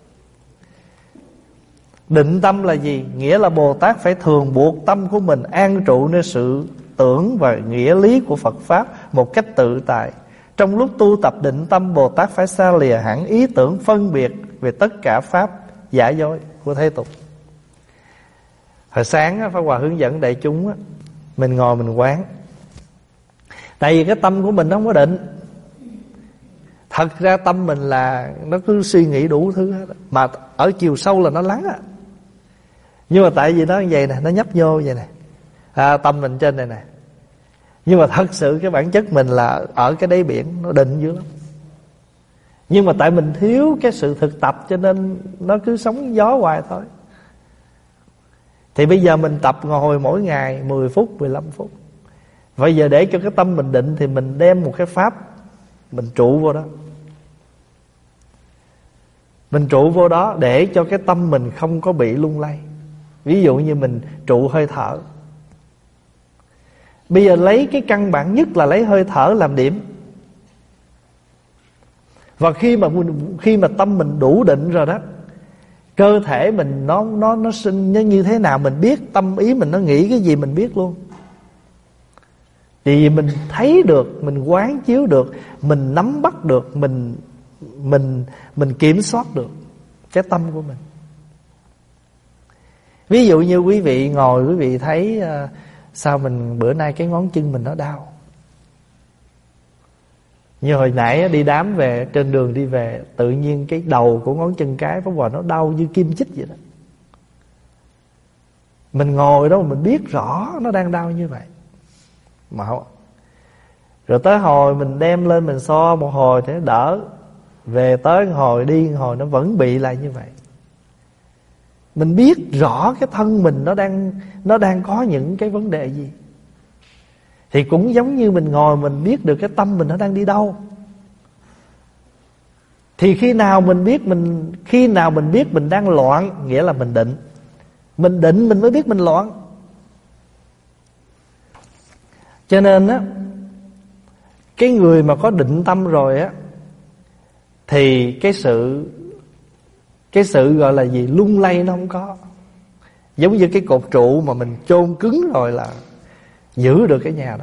S1: Định tâm là gì? Nghĩa là Bồ Tát phải thường buộc tâm của mình an trụ nơi sự tưởng và nghĩa lý của Phật Pháp một cách tự tại. Trong lúc tu tập định tâm, Bồ Tát phải xa lìa hẳn ý tưởng phân biệt về tất cả Pháp giả dối của thế tục. Hồi sáng Pháp Hòa hướng dẫn đại chúng, mình ngồi mình quán. Tại vì cái tâm của mình nó không có định. Thật ra tâm mình là nó cứ suy nghĩ đủ thứ hết, mà ở chiều sâu là nó lắng á. Nhưng mà tại vì nó như vậy nè, nó nhấp vô vậy nè, à, tâm mình trên này nè. Nhưng mà thật sự cái bản chất mình là ở cái đáy biển, nó định dữ lắm. Nhưng mà tại mình thiếu cái sự thực tập cho nên nó cứ sóng gió hoài thôi. Thì bây giờ mình tập ngồi mỗi ngày mười phút, mười lăm phút. Bây giờ để cho cái tâm mình định thì mình đem một cái pháp mình trụ vô đó. Mình trụ vô đó để cho cái tâm mình không có bị lung lay. Ví dụ như mình trụ hơi thở. Bây giờ lấy cái căn bản nhất là lấy hơi thở làm điểm. Và khi mà khi mà tâm mình đủ định rồi đó, cơ thể mình nó nó nó sinh nó như thế nào mình biết, tâm ý mình nó nghĩ cái gì mình biết luôn. Vì mình thấy được, mình quán chiếu được, mình nắm bắt được, mình mình mình kiểm soát được cái tâm của mình. Ví dụ như quý vị ngồi, quý vị thấy uh, sao mình bữa nay cái ngón chân mình nó đau. Như hồi nãy đi đám về, trên đường đi về, tự nhiên cái đầu của ngón chân cái Pháp Hòa nó đau như kim chích vậy đó. Mình ngồi đó mà mình biết rõ nó đang đau như vậy. Mà rồi tới hồi mình đem lên mình so một hồi thì nó đỡ. Về tới hồi đi hồi nó vẫn bị lại như vậy. Mình biết rõ cái thân mình nó đang nó đang có những cái vấn đề gì. Thì cũng giống như mình ngồi mình biết được cái tâm mình nó đang đi đâu. Thì khi nào mình biết mình khi nào mình biết mình đang loạn, nghĩa là mình định. Mình định mình mới biết mình loạn. Cho nên á, cái người mà có định tâm rồi á, thì cái sự Cái sự gọi là gì, lung lay nó không có. Giống như cái cột trụ mà mình chôn cứng rồi là giữ được cái nhà đó.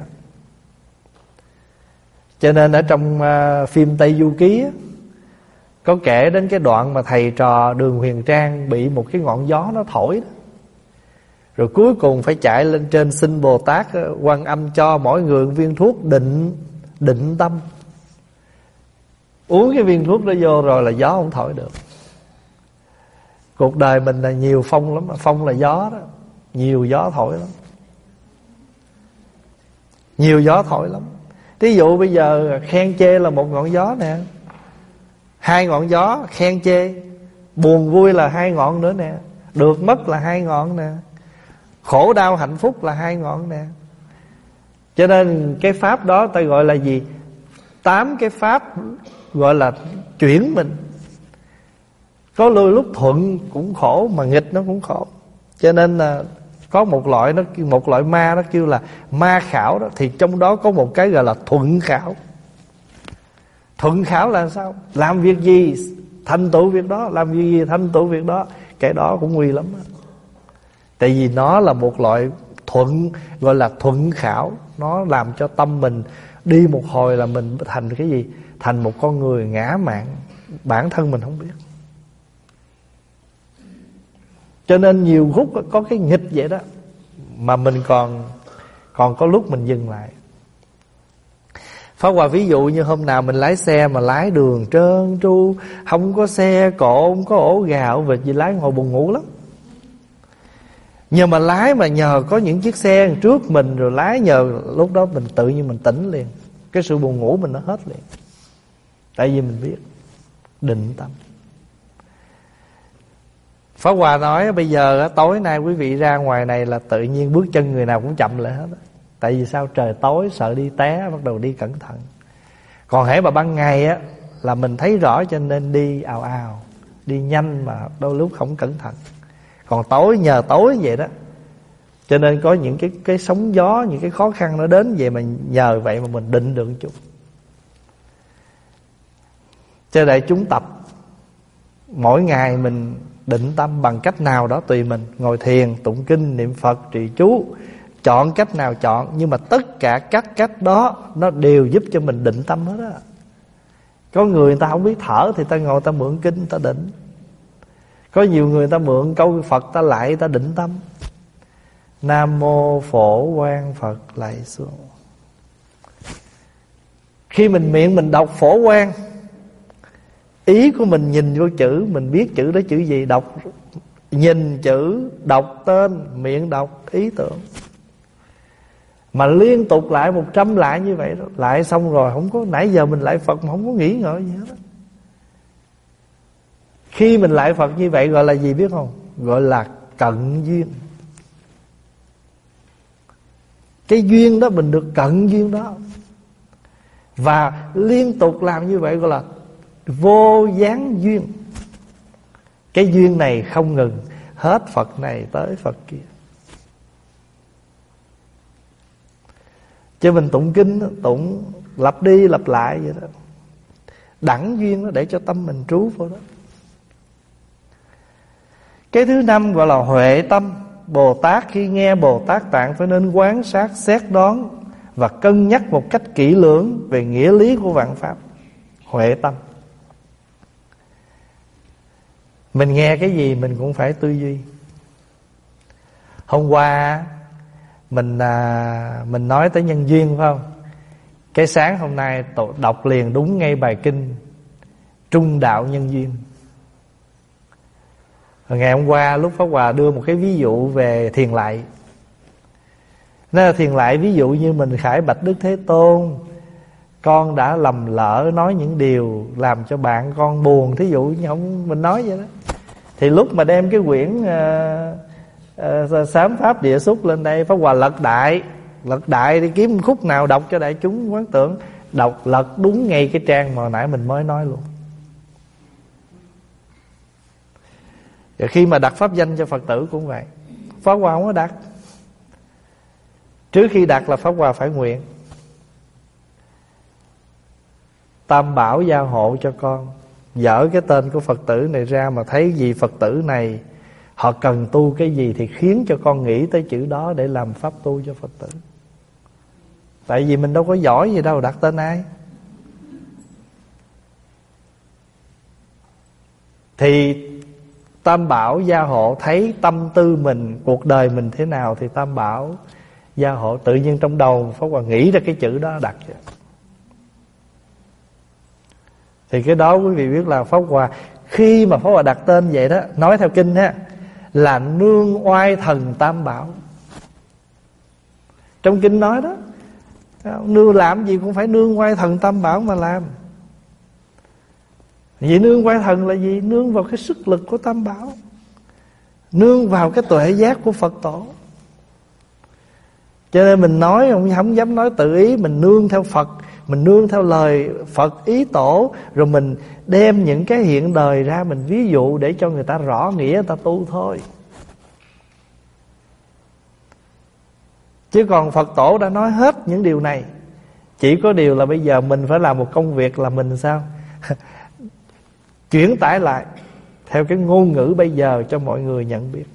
S1: Cho nên ở trong uh, phim Tây Du Ký á, có kể đến cái đoạn mà thầy trò Đường Huyền Trang bị một cái ngọn gió nó thổi đó. Rồi cuối cùng phải chạy lên trên xin Bồ Tát Quan Âm cho mỗi người một viên thuốc định định tâm. Uống cái viên thuốc đó vô rồi là gió không thổi được. Cuộc đời mình là nhiều phong lắm. Phong là gió đó. Nhiều gió thổi lắm. Nhiều gió thổi lắm. Ví dụ bây giờ khen chê là một ngọn gió nè, hai ngọn gió khen chê. Buồn vui là hai ngọn nữa nè, được mất là hai ngọn nè, khổ đau hạnh phúc là hai ngọn nè. Cho nên cái pháp đó ta gọi là gì? Tám cái pháp gọi là chuyển mình. Có đôi lúc thuận cũng khổ, mà nghịch nó cũng khổ. Cho nên là có một loại nó một loại ma nó kêu là ma khảo đó, thì trong đó có một cái gọi là thuận khảo. Thuận khảo là sao? Làm việc gì thành tựu việc đó, làm việc gì thành tựu việc đó. Cái đó cũng nguy lắm đó. Tại vì nó là một loại thuận, gọi là thuận khảo. Nó làm cho tâm mình đi một hồi là mình thành cái gì? Thành một con người ngã mạn, bản thân mình không biết. Cho nên nhiều khúc có cái nghịch vậy đó, mà mình còn Còn có lúc mình dừng lại. Pháp Hòa ví dụ như hôm nào mình lái xe mà lái đường trơn tru, không có xe cộ, không có ổ gạo, vịt gì, lái ngồi buồn ngủ lắm. Nhưng mà lái mà nhờ có những chiếc xe trước mình, rồi lái nhờ lúc đó mình tự nhiên mình tỉnh liền. Cái sự buồn ngủ mình nó hết liền. Tại vì mình biết định tâm. Pháp Hòa nói bây giờ tối nay quý vị ra ngoài này là tự nhiên bước chân người nào cũng chậm lại hết. Tại vì sao? Trời tối sợ đi té, bắt đầu đi cẩn thận. Còn hễ mà ban ngày á là mình thấy rõ cho nên đi ào ào, đi nhanh mà đôi lúc không cẩn thận. Còn tối nhờ tối vậy đó, cho nên có những cái cái sóng gió, những cái khó khăn nó đến vậy, mà nhờ vậy mà mình định được một chút. Cho đại chúng tập mỗi ngày mình định tâm bằng cách nào đó tùy mình. Ngồi thiền, tụng kinh, niệm Phật, trì chú, chọn cách nào chọn. Nhưng mà tất cả các cách đó nó đều giúp cho mình định tâm hết á. Có người người ta không biết thở thì ta ngồi ta mượn kinh ta định. Có nhiều người ta mượn câu Phật ta lại ta định tâm. Nam mô Phổ Quang Phật lại xuống. Khi mình miệng mình đọc Phổ Quang, ý của mình nhìn vô chữ, mình biết chữ đó chữ gì, đọc, nhìn chữ, đọc tên, miệng đọc, ý tưởng. Mà liên tục lại một trăm lại như vậy đó. Lại xong rồi không có, nãy giờ mình lại Phật mà không có nghĩ ngợi gì hết đó. Khi mình lại Phật như vậy gọi là gì biết không? Gọi là cận duyên. Cái duyên đó mình được cận duyên đó. Và liên tục làm như vậy gọi là vô gián duyên. Cái duyên này không ngừng, hết Phật này tới Phật kia. Chứ mình tụng kinh, tụng lặp đi lặp lại vậy đó. Đẳng duyên đó để cho tâm mình trú vào đó. Cái thứ năm gọi là huệ tâm. Bồ Tát khi nghe Bồ Tát Tạng phải nên quán sát, xét đoán và cân nhắc một cách kỹ lưỡng về nghĩa lý của vạn pháp. Huệ tâm. Mình nghe cái gì mình cũng phải tư duy. Hôm qua mình à, mình nói tới nhân duyên phải không? Cái sáng hôm nay đọc liền đúng ngay bài kinh Trung Đạo Nhân Duyên. Ngày hôm qua lúc Pháp Hòa đưa một cái ví dụ về thiền lạy. Nên là thiền lạy ví dụ như mình khải bạch Đức Thế Tôn, con đã lầm lỡ nói những điều làm cho bạn con buồn, thí dụ như không mình nói vậy đó. Thì lúc mà đem cái quyển uh, uh, Sám Pháp Địa Xúc lên đây, Pháp Hòa lật đại, lật đại đi kiếm khúc nào đọc cho đại chúng quán tưởng. Đọc lật đúng ngay cái trang mà hồi nãy mình mới nói luôn. Và khi mà đặt pháp danh cho Phật tử cũng vậy. Pháp Hòa không có đặt. Trước khi đặt là Pháp Hòa phải nguyện: Tam Bảo gia hộ cho con. Dở cái tên của Phật tử này ra mà thấy gì Phật tử này họ cần tu cái gì thì khiến cho con nghĩ tới chữ đó để làm pháp tu cho Phật tử. Tại vì mình đâu có giỏi gì đâu đặt tên ai. Thì Tam Bảo gia hộ thấy tâm tư mình, cuộc đời mình thế nào thì Tam Bảo gia hộ. Tự nhiên trong đầu Pháp Hòa nghĩ ra cái chữ đó đặt cho. Thì cái đó quý vị biết là Pháp Hòa khi mà Pháp Hòa đặt tên vậy đó, nói theo kinh á, là nương oai thần Tam Bảo. Trong kinh nói đó, nương làm gì cũng phải nương oai thần Tam Bảo mà làm. Vậy nương oai thần là gì? Nương vào cái sức lực của Tam Bảo, nương vào cái tuệ giác của Phật Tổ. Cho nên mình nói không, không dám nói tự ý. Mình nương theo Phật, mình nương theo lời Phật ý Tổ. Rồi mình đem những cái hiện đời ra mình ví dụ để cho người ta rõ nghĩa, người ta tu thôi. Chứ còn Phật Tổ đã nói hết những điều này. Chỉ có điều là bây giờ mình phải làm một công việc là mình sao chuyển tải lại theo cái ngôn ngữ bây giờ cho mọi người nhận biết.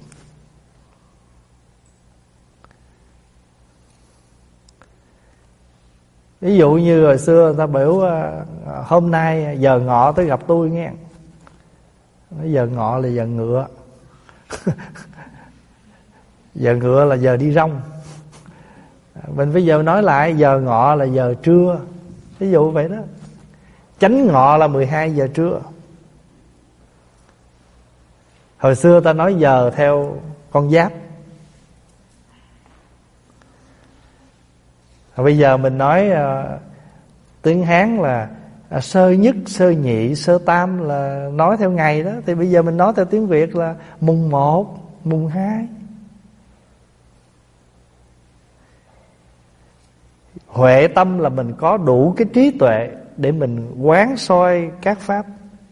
S1: Ví dụ như hồi xưa người ta biểu hôm nay giờ ngọ tới gặp tôi nghe. Giờ ngọ là giờ ngựa. Giờ ngựa là giờ đi rong. Mình bây giờ nói lại giờ ngọ là giờ trưa. Ví dụ vậy đó. Chánh ngọ là mười hai giờ trưa. Hồi xưa ta nói giờ theo con giáp. Bây giờ mình nói uh, tiếng Hán là à, sơ nhất, sơ nhị, sơ tam là nói theo ngày đó. Thì bây giờ mình nói theo tiếng Việt là mùng một, mùng hai. Huệ tâm là mình có đủ cái trí tuệ để mình quán soi các pháp.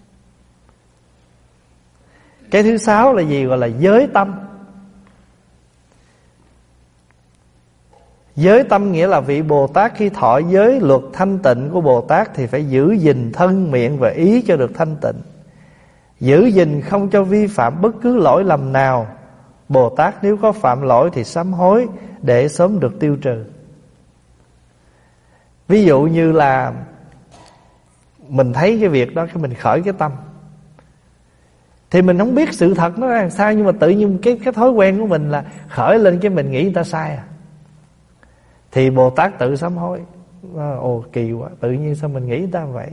S1: Cái thứ sáu là gì? Gọi là giới tâm. Giới tâm nghĩa là vị Bồ Tát khi thọ giới luật thanh tịnh của Bồ Tát thì phải giữ gìn thân, miệng và ý cho được thanh tịnh, giữ gìn không cho vi phạm bất cứ lỗi lầm nào. Bồ Tát nếu có phạm lỗi thì sám hối để sớm được tiêu trừ. Ví dụ như là mình thấy cái việc đó, cái mình khởi cái tâm, thì mình không biết sự thật nó là sao, nhưng mà tự nhiên cái, cái thói quen của mình là khởi lên cái mình nghĩ người ta sai à. Thì Bồ Tát tự sám hối. Ồ kỳ quá, tự nhiên sao mình nghĩ người ta vậy.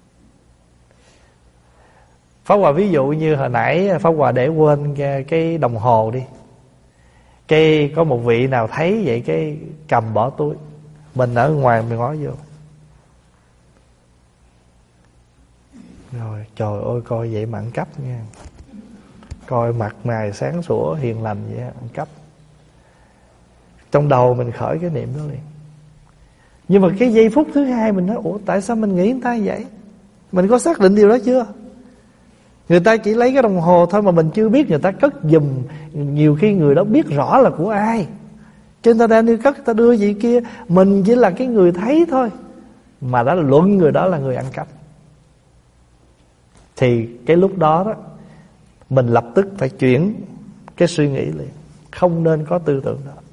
S1: Pháp Hòa ví dụ như hồi nãy Pháp Hòa để quên cái, cái đồng hồ đi. Cái có một vị nào thấy vậy cái cầm bỏ túi, mình ở ngoài mình ngó vô, rồi trời ơi coi vậy mà ăn cắp nha. Coi mặt mày sáng sủa hiền lành vậy ăn cắp. Trong đầu mình khởi cái niệm đó liền. Nhưng mà cái giây phút thứ hai mình nói ủa tại sao mình nghĩ người ta vậy? Mình có xác định điều đó chưa? Người ta chỉ lấy cái đồng hồ thôi mà mình chưa biết người ta cất giùm. Nhiều khi người đó biết rõ là của ai, cho nên ta đang đi cất, ta đưa gì kia. Mình chỉ là cái người thấy thôi, mà đã luận người đó là người ăn cắp. Thì cái lúc đó đó mình lập tức phải chuyển cái suy nghĩ liền. Không nên có tư tưởng đó.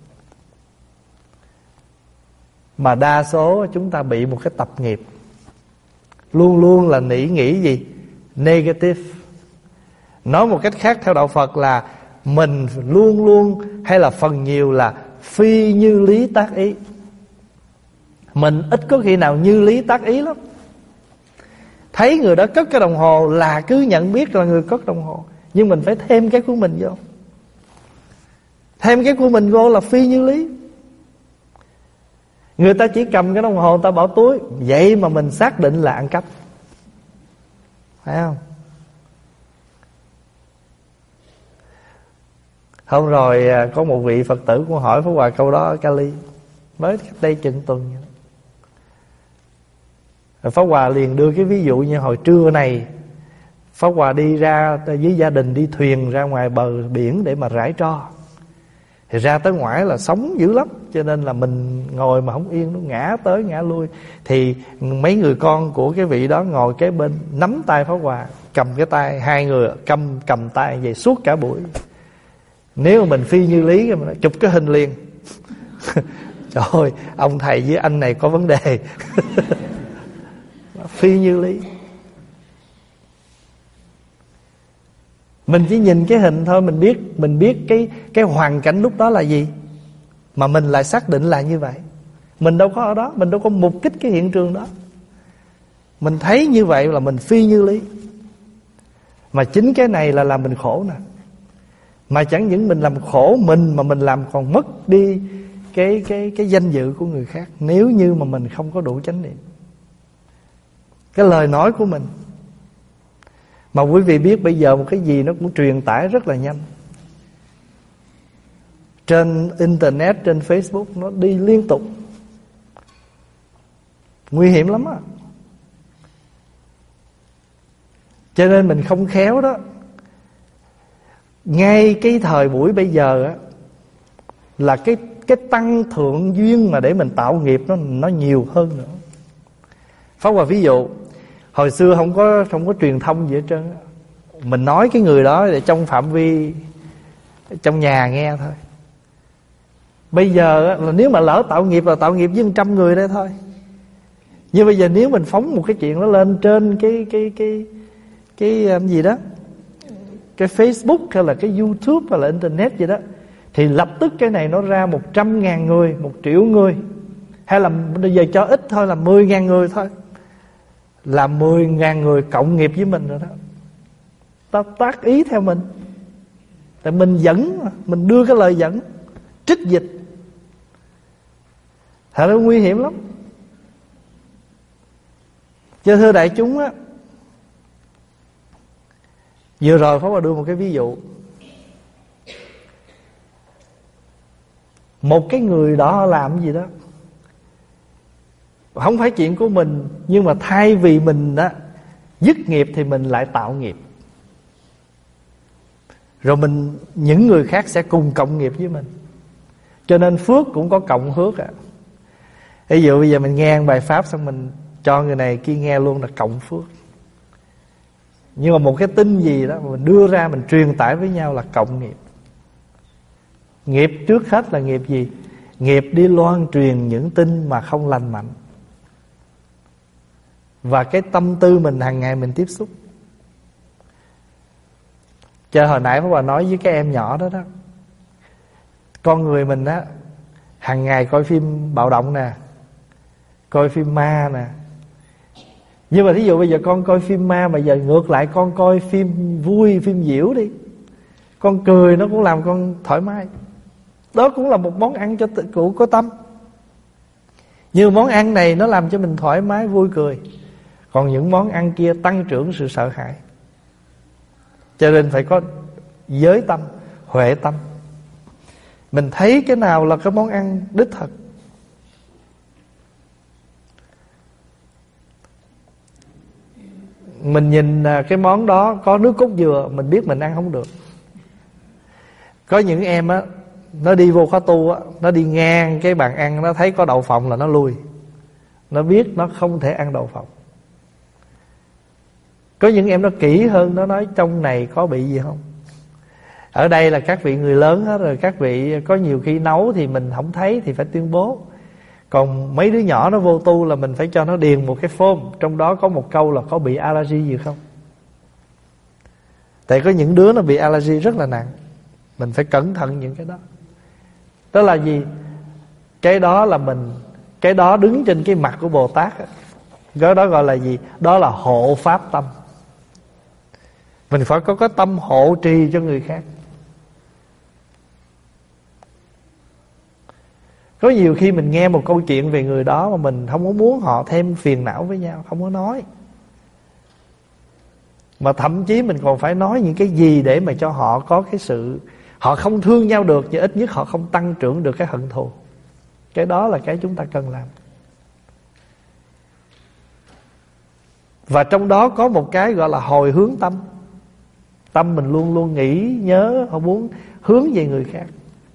S1: Mà đa số chúng ta bị một cái tập nghiệp, luôn luôn là nghĩ nghĩ gì? Negative. Nói một cách khác theo đạo Phật là mình luôn luôn hay là phần nhiều là phi như lý tác ý. Mình ít có khi nào như lý tác ý lắm. Thấy người đó cất cái đồng hồ là cứ nhận biết là người cất đồng hồ, nhưng mình phải thêm cái của mình vô. Thêm cái của mình vô là phi như lý. Người ta chỉ cầm cái đồng hồ người ta bỏ túi, vậy mà mình xác định là ăn cắp, phải không? Hôm rồi có một vị Phật tử cũng hỏi Pháp Hòa câu đó ở Cali, mới cách đây chừng tuần. Pháp Hòa liền đưa cái ví dụ như hồi trưa này Pháp Hòa đi ra với gia đình đi thuyền ra ngoài bờ biển để mà rải tro. Thì ra tới ngoài là sóng dữ lắm, cho nên là mình ngồi mà không yên, nó ngã tới ngã lui. Thì mấy người con của cái vị đó ngồi kế bên nắm tay Pháp Hòa, cầm cái tay, hai người cầm cầm tay vậy suốt cả buổi. Nếu mà mình phi như lý mình chụp cái hình liền. Trời ơi, ông thầy với anh này có vấn đề. Phi như lý. Mình chỉ nhìn cái hình thôi, mình biết mình biết cái cái hoàn cảnh lúc đó là gì, mà mình lại xác định là như vậy. Mình đâu có ở đó, mình đâu có mục kích cái hiện trường đó. Mình thấy như vậy là mình phi như lý. Mà chính cái này là làm mình khổ nè. Mà chẳng những mình làm khổ mình, mà mình làm còn mất đi cái cái cái danh dự của người khác, nếu như mà mình không có đủ chánh niệm. Cái lời nói của mình. Mà quý vị biết bây giờ một cái gì nó cũng truyền tải rất là nhanh. Trên Internet, trên Facebook nó đi liên tục. Nguy hiểm lắm á. Cho nên mình không khéo đó, ngay cái thời buổi bây giờ á, là cái cái tăng thượng duyên mà để mình tạo nghiệp nó nó nhiều hơn nữa. Pháp Hòa ví dụ, hồi xưa không có không có truyền thông gì hết trơn. Mình nói cái người đó để trong phạm vi trong nhà nghe thôi. Bây giờ là nếu mà lỡ tạo nghiệp là tạo nghiệp với một trăm người đây thôi. Nhưng bây giờ nếu mình phóng một cái chuyện đó lên trên cái cái cái cái, cái gì đó, cái Facebook hay là cái YouTube hay là Internet gì đó, thì lập tức cái này nó ra một trăm ngàn người, một triệu người, hay là bây giờ cho ít thôi là mười ngàn người thôi, là mười ngàn người cộng nghiệp với mình rồi đó. Ta tác ý theo mình, tại mình dẫn, mình đưa cái lời dẫn, trích dịch. Thật ra nguy hiểm lắm. Chứ thưa đại chúng á, vừa rồi Pháp Hòa đưa một cái ví dụ. Một cái người đó làm cái gì đó không phải chuyện của mình, nhưng mà thay vì mình á dứt nghiệp thì mình lại tạo nghiệp. Rồi mình, những người khác sẽ cùng cộng nghiệp với mình. Cho nên phước cũng có cộng phước à. Ví dụ bây giờ mình nghe bài pháp xong mình cho người này kia nghe luôn là cộng phước. Nhưng mà một cái tin gì đó mình đưa ra, mình truyền tải với nhau là cộng nghiệp. Nghiệp trước hết là nghiệp gì? Nghiệp đi loan truyền những tin mà không lành mạnh. Và cái tâm tư mình hàng ngày mình tiếp xúc. Chờ hồi nãy Pháp Hòa nói với cái em nhỏ đó đó, con người mình á, hàng ngày coi phim bạo động nè, coi phim ma nè. Nhưng mà thí dụ bây giờ con coi phim ma, mà giờ ngược lại con coi phim vui, phim diễu đi, con cười nó cũng làm con thoải mái. Đó cũng là một món ăn cho cụ có tâm. Nhưng món ăn này nó làm cho mình thoải mái, vui cười. Còn những món ăn kia tăng trưởng sự sợ hãi. Cho nên phải có giới tâm, huệ tâm. Mình thấy cái nào là cái món ăn đích thực. Mình nhìn cái món đó có nước cốt dừa, mình biết mình ăn không được. Có những em á, nó đi vô khóa tu á, nó đi ngang cái bàn ăn, nó thấy có đậu phộng là nó lui. Nó biết nó không thể ăn đậu phộng. Có những em nó kỹ hơn, nó nói trong này có bị gì không. Ở đây là các vị người lớn hết rồi, các vị có nhiều khi nấu thì mình không thấy thì phải tuyên bố. Còn mấy đứa nhỏ nó vô tu là mình phải cho nó điền một cái form, trong đó có một câu là có bị allergy gì không. Tại có những đứa nó bị allergy rất là nặng, mình phải cẩn thận những cái đó. Đó là gì? Cái đó là mình, cái đó đứng trên cái mặt của Bồ Tát. Cái đó gọi là gì? Đó là hộ pháp tâm. Mình phải có cái tâm hộ trì cho người khác. Có nhiều khi mình nghe một câu chuyện về người đó mà mình không có muốn họ thêm phiền não với nhau, không có nói. Mà thậm chí mình còn phải nói những cái gì để mà cho họ có cái sự, họ không thương nhau được, nhưng ít nhất họ không tăng trưởng được cái hận thù. Cái đó là cái chúng ta cần làm. Và trong đó có một cái gọi là hồi hướng tâm. Tâm mình luôn luôn nghĩ, nhớ, họ muốn hướng về người khác.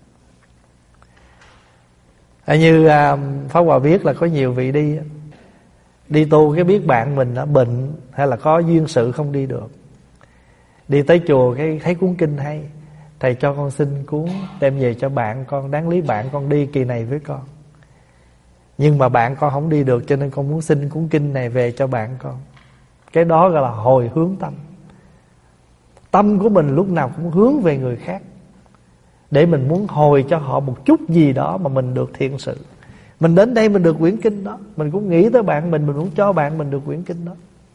S1: À, như à, Pháp Hòa biết là có nhiều vị đi Đi tu cái biết bạn mình đã bệnh hay là có duyên sự không đi được. Đi tới chùa cái thấy cuốn kinh hay, thầy cho con xin cuốn đem về cho bạn con, đáng lý bạn con đi kỳ này với con. Nhưng mà bạn con không đi được, cho nên con muốn xin cuốn kinh này về cho bạn con. Cái đó gọi là hồi hướng tâm. Tâm của mình lúc nào cũng hướng về người khác, để mình muốn hồi cho họ một chút gì đó mà mình được thiện sự. Mình đến đây mình được quyển kinh đó, mình cũng nghĩ tới bạn mình, mình muốn cho bạn mình được quyển kinh đó.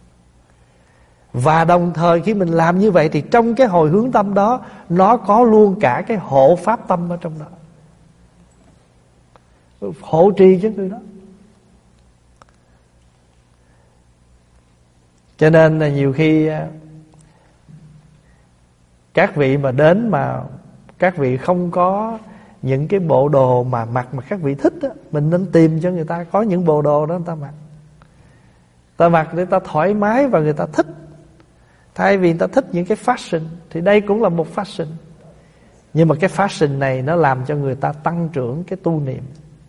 S1: Và đồng thời khi mình làm như vậy thì trong cái hồi hướng tâm đó, nó có luôn cả cái hộ pháp tâm ở trong đó, hộ trì cho người đó. Cho nên là nhiều khi các vị mà đến mà các vị không có những cái bộ đồ mà mặc mà các vị thích á, mình nên tìm cho người ta có những bộ đồ đó người ta mặc. Ta mặc để người ta thoải mái và người ta thích. Thay vì người ta thích những cái fashion thì đây cũng là một fashion. Nhưng mà cái fashion này nó làm cho người ta tăng trưởng cái tu niệm.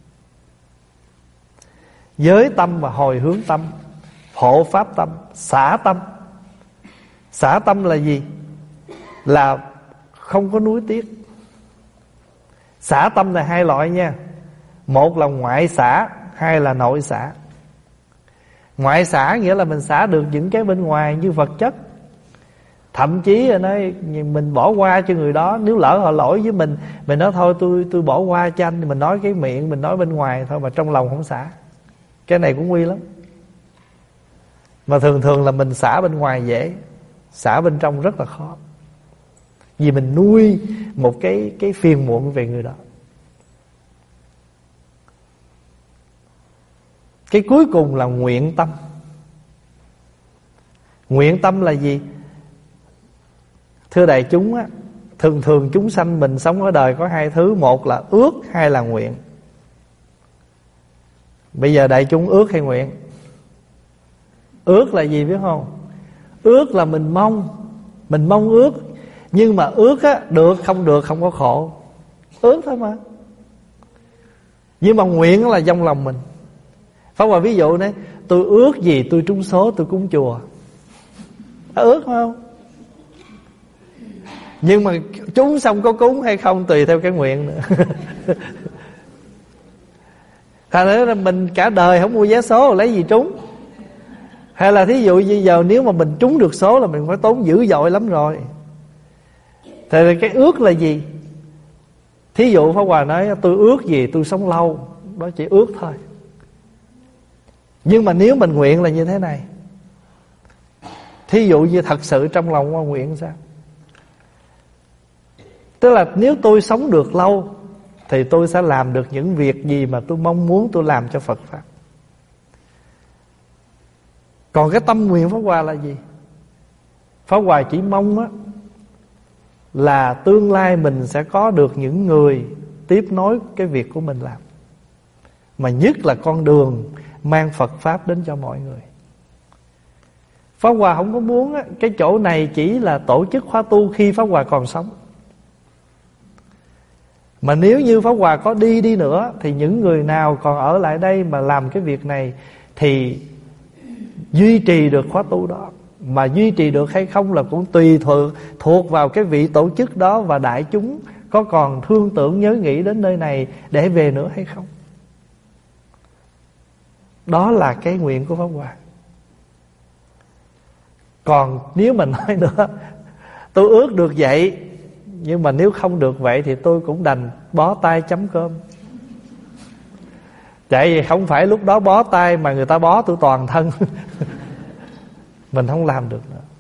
S1: Giới tâm và hồi hướng tâm, hộ pháp tâm, xả tâm. Xả tâm là gì? Là không có nuối tiếc. Xả tâm là hai loại nha. Một là ngoại xả, hai là nội xả. Ngoại xả nghĩa là mình xả được những cái bên ngoài như vật chất. Thậm chí là nói mình bỏ qua cho người đó. Nếu lỡ họ lỗi với mình, mình nói thôi tôi tôi bỏ qua cho anh. Mình nói cái miệng, mình nói bên ngoài thôi, mà trong lòng không xả. Cái này cũng nguy lắm. Mà thường thường là mình xả bên ngoài dễ, xả bên trong rất là khó. Vì mình nuôi một cái, cái phiền muộn về người đó. Cái cuối cùng là nguyện tâm. Nguyện tâm là gì? Thưa đại chúng á, thường thường chúng sanh mình sống ở đời có hai thứ, một là ước, hai là nguyện. Bây giờ đại chúng ước hay nguyện? Ước là gì biết không? Ước là mình mong, mình mong ước. Nhưng mà ước á, được không được không có khổ, ước thôi mà. Nhưng mà nguyện là trong lòng mình. Pháp Hòa ví dụ này, tôi ước gì tôi trúng số tôi cúng chùa, đã ước không? Nhưng mà trúng xong có cúng hay không tùy theo cái nguyện nữa. Thành ra là mình cả đời không mua vé số lấy gì trúng. Hay là thí dụ như giờ nếu mà mình trúng được số là mình phải tốn dữ dội lắm rồi. Thì cái ước là gì? Thí dụ Pháp Hòa nói tôi ước gì tôi sống lâu, đó chỉ ước thôi. Nhưng mà nếu mình nguyện là như thế này. Thí dụ như thật sự trong lòng qua nguyện sao? Tức là nếu tôi sống được lâu thì tôi sẽ làm được những việc gì mà tôi mong muốn tôi làm cho Phật Pháp. Còn cái tâm nguyện Pháp Hòa là gì? Pháp Hòa chỉ mong á là tương lai mình sẽ có được những người tiếp nối cái việc của mình làm, mà nhất là con đường mang Phật Pháp đến cho mọi người. Pháp Hòa không có muốn á, cái chỗ này chỉ là tổ chức khóa tu khi Pháp Hòa còn sống. Mà nếu như Pháp Hòa có đi đi nữa thì những người nào còn ở lại đây mà làm cái việc này thì duy trì được khóa tu đó. Mà duy trì được hay không là cũng tùy thuộc, thuộc vào cái vị tổ chức đó và đại chúng có còn thương tưởng nhớ nghĩ đến nơi này để về nữa hay không. Đó là cái nguyện của Pháp Hòa. Còn nếu mình nói nữa, tôi ước được vậy, nhưng mà nếu không được vậy thì tôi cũng đành bó tay chấm cơm. Tại vì không phải lúc đó bó tay mà người ta bó tôi toàn thân. Mình không làm được nữa.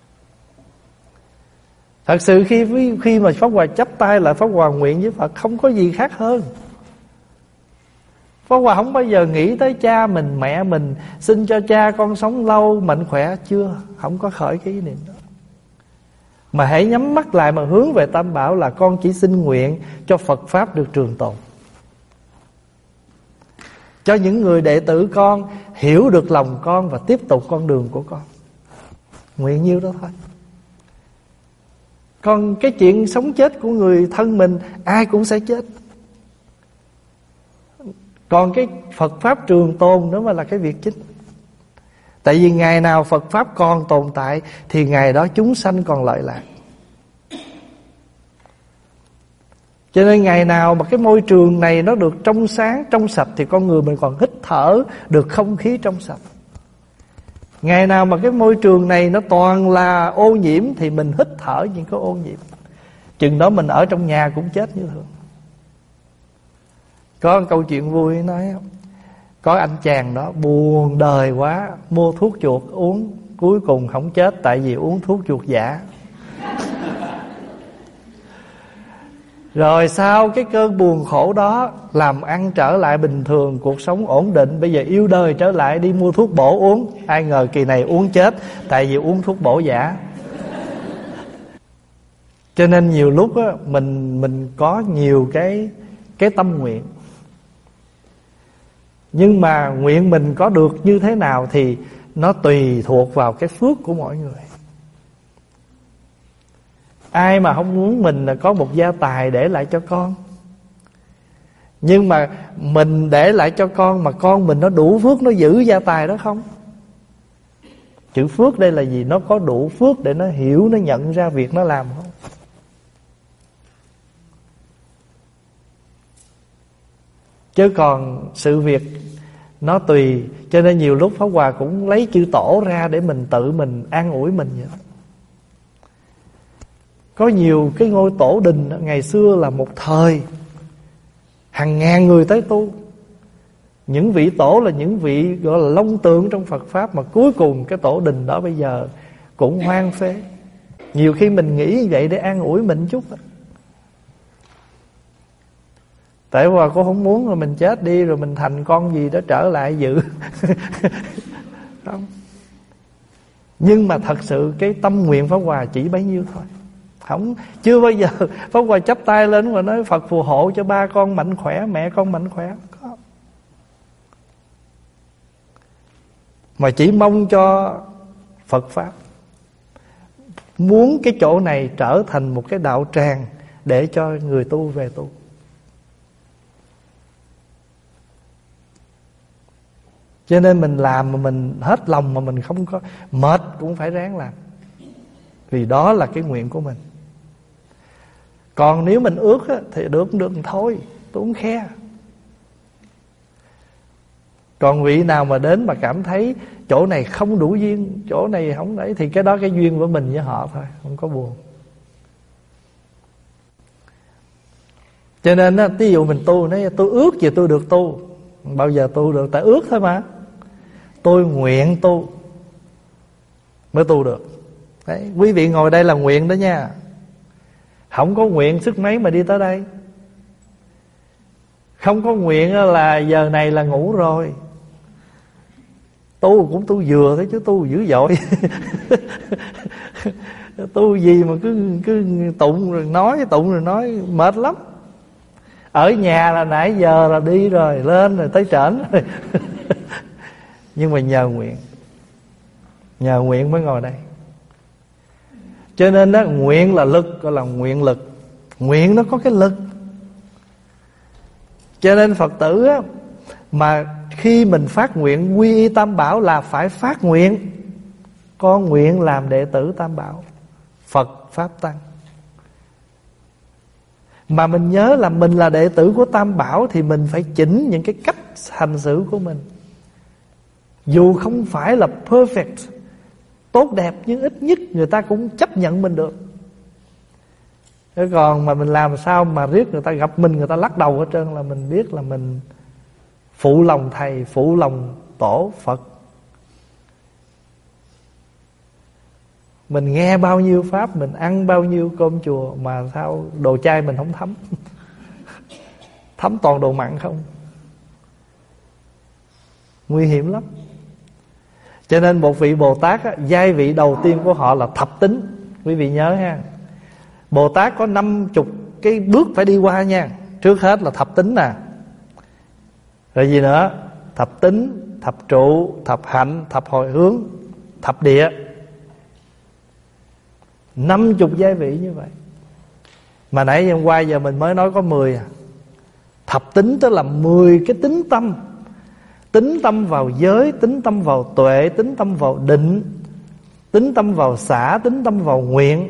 S1: Thật sự khi khi mà Pháp Hòa chắp tay lại Pháp Hòa nguyện với Phật, không có gì khác hơn. Pháp Hòa không bao giờ nghĩ tới cha mình, mẹ mình, xin cho cha con sống lâu, mạnh khỏe. Chưa, không có khởi cái ý niệm đó. Mà hãy nhắm mắt lại mà hướng về Tam Bảo là con chỉ xin nguyện cho Phật Pháp được trường tồn, cho những người đệ tử con hiểu được lòng con và tiếp tục con đường của con. Nguyện nhiêu đó thôi. Còn cái chuyện sống chết của người thân mình, ai cũng sẽ chết. Còn cái Phật Pháp trường tồn đó mà là cái việc chính. Tại vì ngày nào Phật Pháp còn tồn tại thì ngày đó chúng sanh còn lợi lạc. Cho nên ngày nào mà cái môi trường này nó được trong sáng, trong sạch thì con người mình còn hít thở được không khí trong sạch. Ngày nào mà cái môi trường này nó toàn là ô nhiễm thì mình hít thở những cái ô nhiễm. Chừng đó mình ở trong nhà cũng chết như thường. Có một câu chuyện vui nói, có anh chàng đó buồn đời quá, mua thuốc chuột uống, cuối cùng không chết tại vì uống thuốc chuột giả. Rồi sau cái cơn buồn khổ đó, làm ăn trở lại bình thường, cuộc sống ổn định, bây giờ yêu đời trở lại, đi mua thuốc bổ uống. Ai ngờ kỳ này uống chết tại vì uống thuốc bổ giả. Cho nên nhiều lúc á, mình mình có nhiều cái cái tâm nguyện, nhưng mà nguyện mình có được như thế nào thì nó tùy thuộc vào cái phước của mỗi người. Ai mà không muốn mình là có một gia tài để lại cho con, nhưng mà mình để lại cho con mà con mình nó đủ phước, nó giữ gia tài đó không? Chữ phước đây là gì? Nó có đủ phước để nó hiểu, nó nhận ra việc nó làm không? Chứ còn sự việc nó tùy. Cho nên nhiều lúc Pháp Hòa cũng lấy chữ tổ ra để mình tự mình an ủi mình vậy đó. Có nhiều cái ngôi tổ đình ngày xưa là một thời hàng ngàn người tới tu. Những vị tổ là những vị gọi là long tượng trong Phật Pháp, mà cuối cùng cái tổ đình đó bây giờ cũng hoang phế. Nhiều khi mình nghĩ vậy để an ủi mình chút. Tại Hòa cô không muốn rồi mình chết đi rồi mình thành con gì đó trở lại dự. Không. Nhưng mà thật sự cái tâm nguyện Pháp Hòa chỉ bấy nhiêu thôi. Không, chưa bao giờ Pháp Hòa chắp tay lên và nói Phật phù hộ cho ba con mạnh khỏe, mẹ con mạnh khỏe. Có. Mà chỉ mong cho Phật Pháp, muốn cái chỗ này trở thành một cái đạo tràng để cho người tu về tu. Cho nên mình làm mà mình hết lòng, mà mình không có mệt cũng phải ráng làm, vì đó là cái nguyện của mình. Còn nếu mình ước á, thì được cũng được thôi, tôi không khe. Còn vị nào mà đến mà cảm thấy chỗ này không đủ duyên, chỗ này không đấy, thì cái đó cái duyên của mình với họ thôi, không có buồn. Cho nên á, ví dụ mình tu, nói tôi ước gì tôi được tu, bao giờ tu được, tại ước thôi mà. Tôi nguyện tu mới tu được. Đấy, quý vị ngồi đây là nguyện đó nha. Không có nguyện sức mấy mà đi tới đây. Không có nguyện là giờ này là ngủ rồi. Tu cũng tu vừa thôi chứ tu dữ dội. Tu gì mà cứ cứ tụng rồi nói, tụng rồi nói, mệt lắm. Ở nhà là nãy giờ là đi rồi, lên rồi tới trển rồi. Nhưng mà nhờ nguyện, nhờ nguyện mới ngồi đây. Cho nên đó, nguyện là lực, gọi là nguyện lực. Nguyện nó có cái lực. Cho nên Phật tử á, mà khi mình phát nguyện quy y Tam Bảo là phải phát nguyện con nguyện làm đệ tử Tam Bảo, Phật Pháp Tăng. Mà mình nhớ là mình là đệ tử của Tam Bảo thì mình phải chỉnh những cái cách hành xử của mình. Dù không phải là perfect, tốt đẹp, nhưng ít nhất người ta cũng chấp nhận mình được. Thế còn mà mình làm sao mà riết người ta gặp mình, người ta lắc đầu hết trơn, là mình biết là mình phụ lòng thầy, phụ lòng tổ Phật. Mình nghe bao nhiêu pháp, mình ăn bao nhiêu cơm chùa, mà sao đồ chay mình không thấm. Thấm toàn đồ mặn không. Nguy hiểm lắm. Cho nên một vị Bồ Tát á, giai vị đầu tiên của họ là thập tính. Quý vị nhớ ha, Bồ Tát có năm chục cái bước phải đi qua nha. Trước hết là thập tính nè, rồi gì nữa? Thập tính, thập trụ, thập hạnh, thập hồi hướng, thập địa. Năm chục giai vị như vậy. Mà nãy hôm qua giờ mình mới nói có mười à. Thập tính tức là mười cái tính tâm. Tính tâm vào giới, tính tâm vào tuệ, tính tâm vào định, tính tâm vào xả, tính tâm vào nguyện,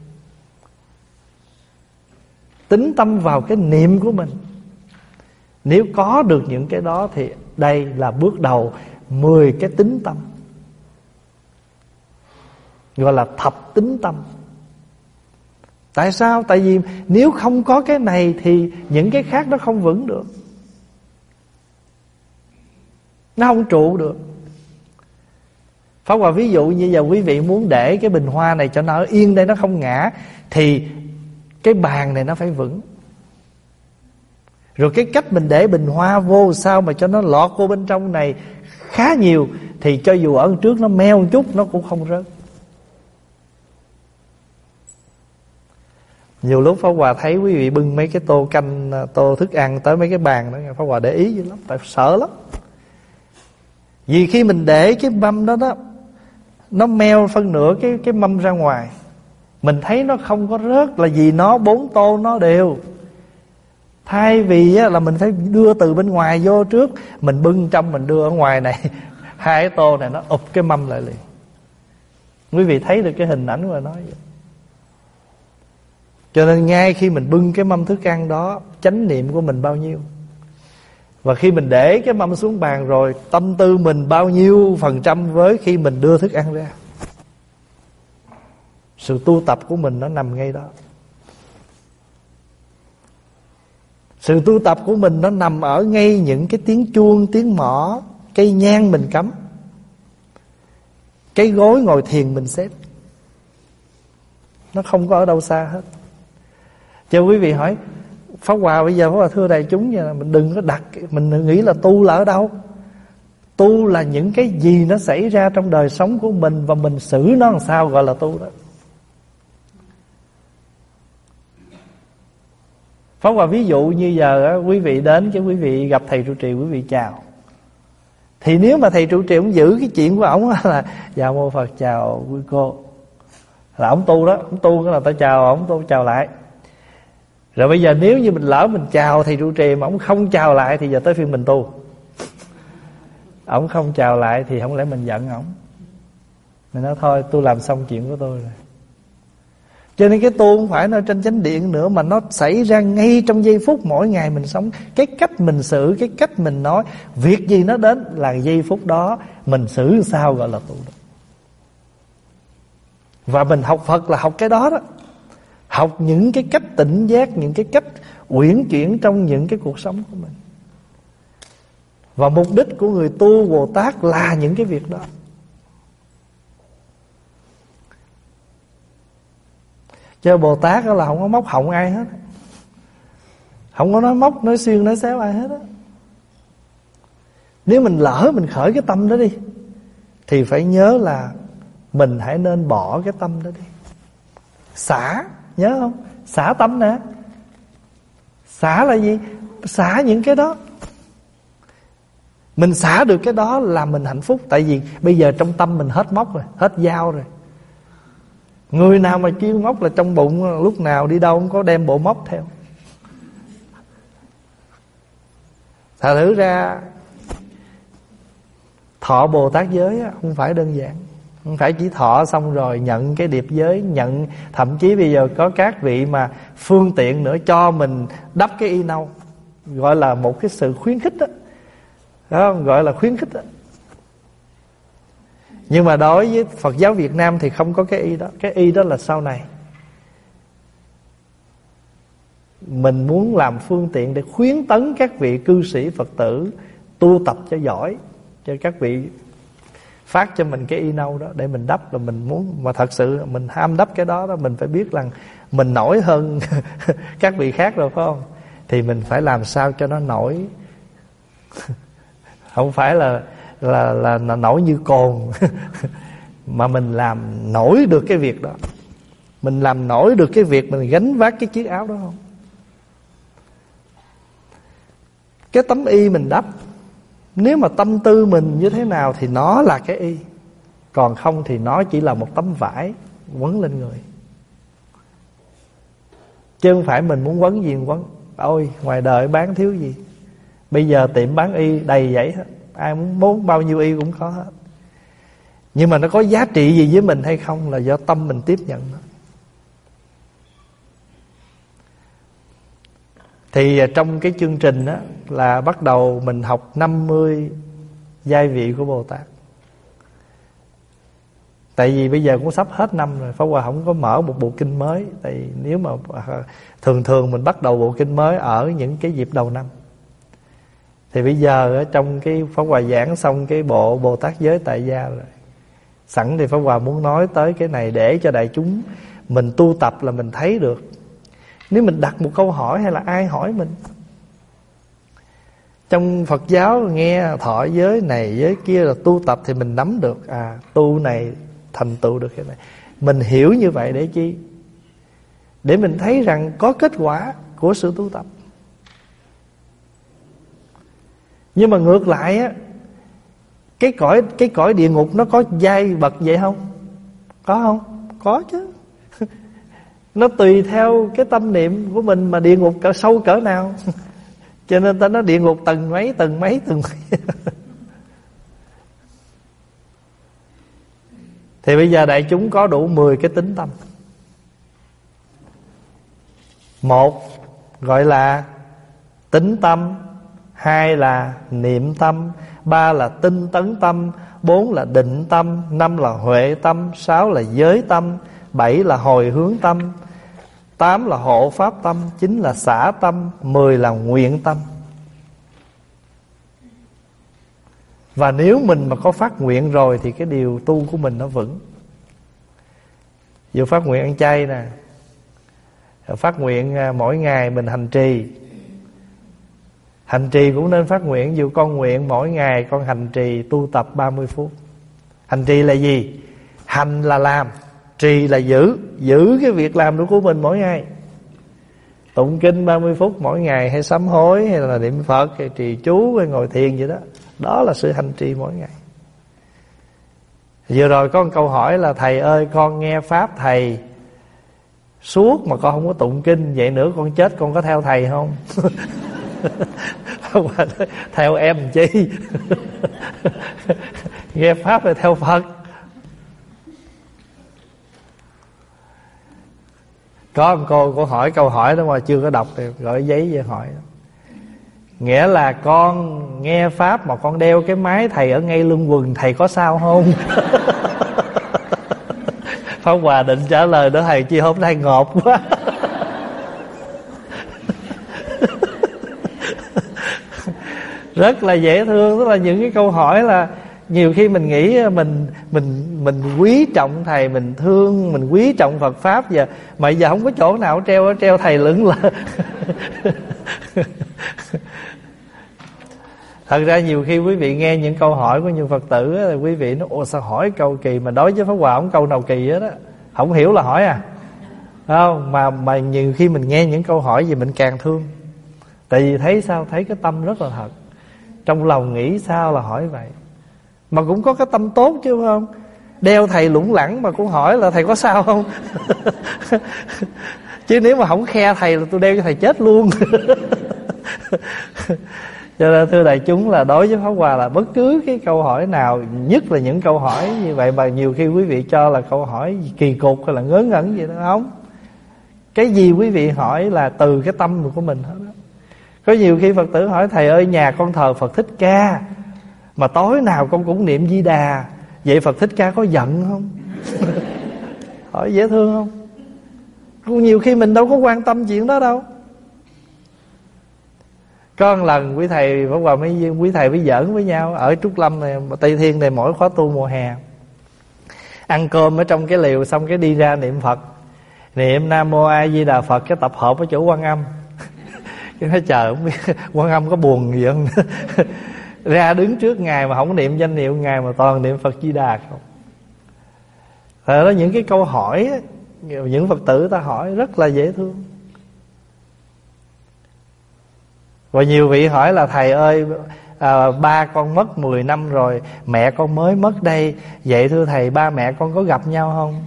S1: tính tâm vào cái niệm của mình. Nếu có được những cái đó thì đây là bước đầu mười cái tính tâm, gọi là thập tính tâm. Tại sao? Tại vì nếu không có cái này thì những cái khác nó không vững được, nó không trụ được. Pháp Hòa ví dụ như giờ quý vị muốn để cái bình hoa này cho nó yên đây, nó không ngã, thì cái bàn này nó phải vững. Rồi cái cách mình để bình hoa vô sao mà cho nó lọt vô bên trong này khá nhiều, thì cho dù ở trước nó meo một chút nó cũng không rớt. Nhiều lúc Pháp Hòa thấy quý vị bưng mấy cái tô canh, tô thức ăn tới mấy cái bàn đó, Pháp Hòa để ý dữ lắm, tại sợ lắm. Vì khi mình để cái mâm đó đó, nó meo phân nửa cái cái mâm ra ngoài, mình thấy nó không có rớt là vì nó bốn tô nó đều. Thay vì á, là mình phải đưa từ bên ngoài vô trước, mình bưng trong mình đưa ở ngoài này, hai cái tô này nó ụp cái mâm lại liền. Quý vị thấy được cái hình ảnh mà nói vậy. Cho nên ngay khi mình bưng cái mâm thức ăn đó, chánh niệm của mình bao nhiêu. Và khi mình để cái mâm xuống bàn rồi, tâm tư mình bao nhiêu phần trăm với khi mình đưa thức ăn ra. Sự tu tập của mình nó nằm ngay đó. Sự tu tập của mình nó nằm ở ngay những cái tiếng chuông, tiếng mõ, cây nhang mình cắm, cái gối ngồi thiền mình xếp. Nó không có ở đâu xa hết. Cho quý vị hỏi Pháp Hòa bây giờ Pháp Hòa thưa đại chúng vậy là mình đừng có đặt, mình nghĩ là tu là ở đâu. Tu là những cái gì nó xảy ra trong đời sống của mình và mình xử nó làm sao gọi là tu đó. Pháp Hòa ví dụ như giờ quý vị đến, cái quý vị gặp thầy trụ trì, quý vị chào. Thì nếu mà thầy trụ trì ông giữ cái chuyện của ổng là dạ mô Phật chào quý cô, là ổng tu đó, ổng tu là ta chào ổng, tu chào lại. Rồi bây giờ nếu như mình lỡ mình chào thầy trụ trì mà ổng không chào lại thì giờ tới phiên mình tu. Ổng không chào lại thì không lẽ mình giận ổng. Mình nói thôi tôi làm xong chuyện của tôi rồi. Cho nên cái tu không phải nó trên chánh điện nữa, mà nó xảy ra ngay trong giây phút mỗi ngày mình sống. Cái cách mình xử, cái cách mình nói, việc gì nó đến là giây phút đó mình xử sao gọi là tu đó. Và mình học Phật là học cái đó đó. Học những cái cách tỉnh giác, những cái cách uyển chuyển trong những cái cuộc sống của mình. Và mục đích của người tu Bồ Tát là những cái việc đó. Chứ Bồ Tát đó là không có móc họng ai hết, không có nói móc, nói xuyên, nói xéo ai hết á. Nếu mình lỡ mình khởi cái tâm đó đi thì phải nhớ là mình hãy nên bỏ cái tâm đó đi. Xả, nhớ không? Xả tâm nè. Xả là gì? Xả những cái đó. Mình xả được cái đó là mình hạnh phúc. Tại vì bây giờ trong tâm mình hết móc rồi, hết dao rồi. Người nào mà chuyên móc là trong bụng lúc nào đi đâu cũng có đem bộ móc theo. Thật thử ra thọ Bồ Tát giới không phải đơn giản. Không phải chỉ thọ xong rồi nhận cái điệp giới, nhận, thậm chí bây giờ có các vị mà phương tiện nữa cho mình đắp cái y nâu, gọi là một cái sự khuyến khích đó, đó không? Gọi là khuyến khích đó. Nhưng mà đối với Phật giáo Việt Nam thì không có cái y đó. Cái y đó là sau này mình muốn làm phương tiện để khuyến tấn các vị cư sĩ Phật tử tu tập cho giỏi, cho các vị phát cho mình cái y nâu đó để mình đắp. Là mình muốn, mà thật sự mình ham đắp cái đó đó, mình phải biết rằng mình nổi hơn các vị khác rồi, phải không? Thì mình phải làm sao cho nó nổi. Không phải là là là, là nổi như cồn mà mình làm nổi được cái việc đó. Mình làm nổi được cái việc mình gánh vác cái chiếc áo đó không? Cái tấm y mình đắp, nếu mà tâm tư mình như thế nào thì nó là cái y, còn không thì nó chỉ là một tấm vải quấn lên người. Chứ không phải mình muốn quấn gì quấn. Ôi ngoài đời bán thiếu gì, bây giờ tiệm bán y đầy vậy hết, ai muốn muốn bao nhiêu y cũng có hết. Nhưng mà nó có giá trị gì với mình hay không là do tâm mình tiếp nhận nó. Thì trong cái chương trình đó là bắt đầu mình học năm mươi giai vị của Bồ Tát. Tại vì bây giờ cũng sắp hết năm rồi, Pháp Hòa không có mở một bộ kinh mới. Tại vì nếu mà thường thường mình bắt đầu bộ kinh mới ở những cái dịp đầu năm. Thì bây giờ trong cái Pháp Hòa giảng xong cái bộ Bồ Tát giới tại gia rồi, sẵn thì Pháp Hòa muốn nói tới cái này để cho đại chúng mình tu tập là mình thấy được. Nếu mình đặt một câu hỏi hay là ai hỏi mình, trong Phật giáo nghe thọ giới này giới kia là tu tập thì mình nắm được, à tu này thành tựu được cái này. Mình hiểu như vậy để chi? Để mình thấy rằng có kết quả của sự tu tập. Nhưng mà ngược lại á, cái cõi cái cõi địa ngục nó có giai bậc vậy không? Có không? Có chứ. Nó tùy theo cái tâm niệm của mình mà địa ngục cỡ sâu cỡ nào. Cho nên ta nói địa ngục tầng mấy, tầng mấy, tầng mấy. Thì bây giờ đại chúng có đủ mười cái tính tâm. Một gọi là tính tâm, hai là niệm tâm, ba là tinh tấn tâm, bốn là định tâm, năm là huệ tâm, sáu là giới tâm, bảy là hồi hướng tâm, tám là hộ pháp tâm, chín là xả tâm, mười là nguyện tâm. Và nếu mình mà có phát nguyện rồi thì cái điều tu của mình nó vững. Vừa phát nguyện ăn chay nè, phát nguyện mỗi ngày mình hành trì, Hành trì cũng nên phát nguyện. Dù con nguyện mỗi ngày con hành trì tu tập ba mươi phút. Hành trì là gì? Hành là làm, trì là giữ. Giữ cái việc làm đó của mình mỗi ngày. Tụng kinh ba mươi phút mỗi ngày, hay sám hối, hay là niệm Phật, hay trì chú, hay ngồi thiền vậy đó. Đó là sự hành trì mỗi ngày. Vừa rồi có một câu hỏi là: thầy ơi, con nghe pháp thầy suốt mà con không có tụng kinh, vậy nữa con chết con có theo thầy không? Không phải theo em chi. Nghe pháp là theo Phật. Có một cô cô hỏi câu hỏi đó mà chưa có đọc thì gọi giấy về hỏi. Nghĩa là con nghe pháp mà con đeo cái máy thầy ở ngay lưng quần, thầy có sao không? Pháp Hòa định trả lời đó: thầy chi hôm nay ngộp quá. Rất là dễ thương. Tức là những cái câu hỏi là nhiều khi mình nghĩ mình mình mình quý trọng thầy, mình thương, mình quý trọng Phật pháp, giờ mà giờ không có chỗ nào treo treo thầy lửng là. Thật ra nhiều khi quý vị nghe những câu hỏi của nhiều Phật tử là quý vị nói: ồ sao hỏi câu kỳ, mà đối với Pháp Hòa không câu nào kỳ hết á, không hiểu là hỏi à. Không, mà mà nhiều khi mình nghe những câu hỏi gì mình càng thương. Tại vì thấy sao? Thấy cái tâm rất là thật. Trong lòng nghĩ sao là hỏi vậy. Mà cũng có cái tâm tốt chứ không? Đeo thầy lủng lẳng mà cũng hỏi là thầy có sao không? Chứ nếu mà không khe thầy là tôi đeo cho thầy chết luôn. Cho nên thưa đại chúng, là đối với Pháp Hòa là bất cứ cái câu hỏi nào, nhất là những câu hỏi như vậy mà nhiều khi quý vị cho là câu hỏi kỳ cục hay là ngớ ngẩn gì đó, không. Cái gì quý vị hỏi là từ cái tâm của mình hết đó. Có nhiều khi Phật tử hỏi: thầy ơi, nhà con thờ Phật Thích Ca mà tối nào con cũng niệm Di Đà, vậy Phật Thích Ca có giận không? Hỏi dễ thương không? Nhiều khi mình đâu có quan tâm chuyện đó đâu. Có một lần quý thầy Pháp Hòa mấy quý thầy mới giỡn với nhau ở Trúc Lâm này, Tây Thiên này, mỗi khóa tu mùa hè ăn cơm ở trong cái liều, xong cái đi ra niệm Phật, niệm Nam Mô A Di Đà Phật, cái tập hợp ở chỗ Quan Âm. Cái nói trời, không biết Quan Âm có buồn gì không? Ra đứng trước Ngài mà không niệm danh hiệu Ngài mà toàn niệm Phật Di Đà không. Thật đó, những cái câu hỏi những Phật tử ta hỏi rất là dễ thương. Và nhiều vị hỏi là: thầy ơi, à, ba con mất mười năm rồi, mẹ con mới mất đây, vậy thưa thầy, ba mẹ con có gặp nhau không?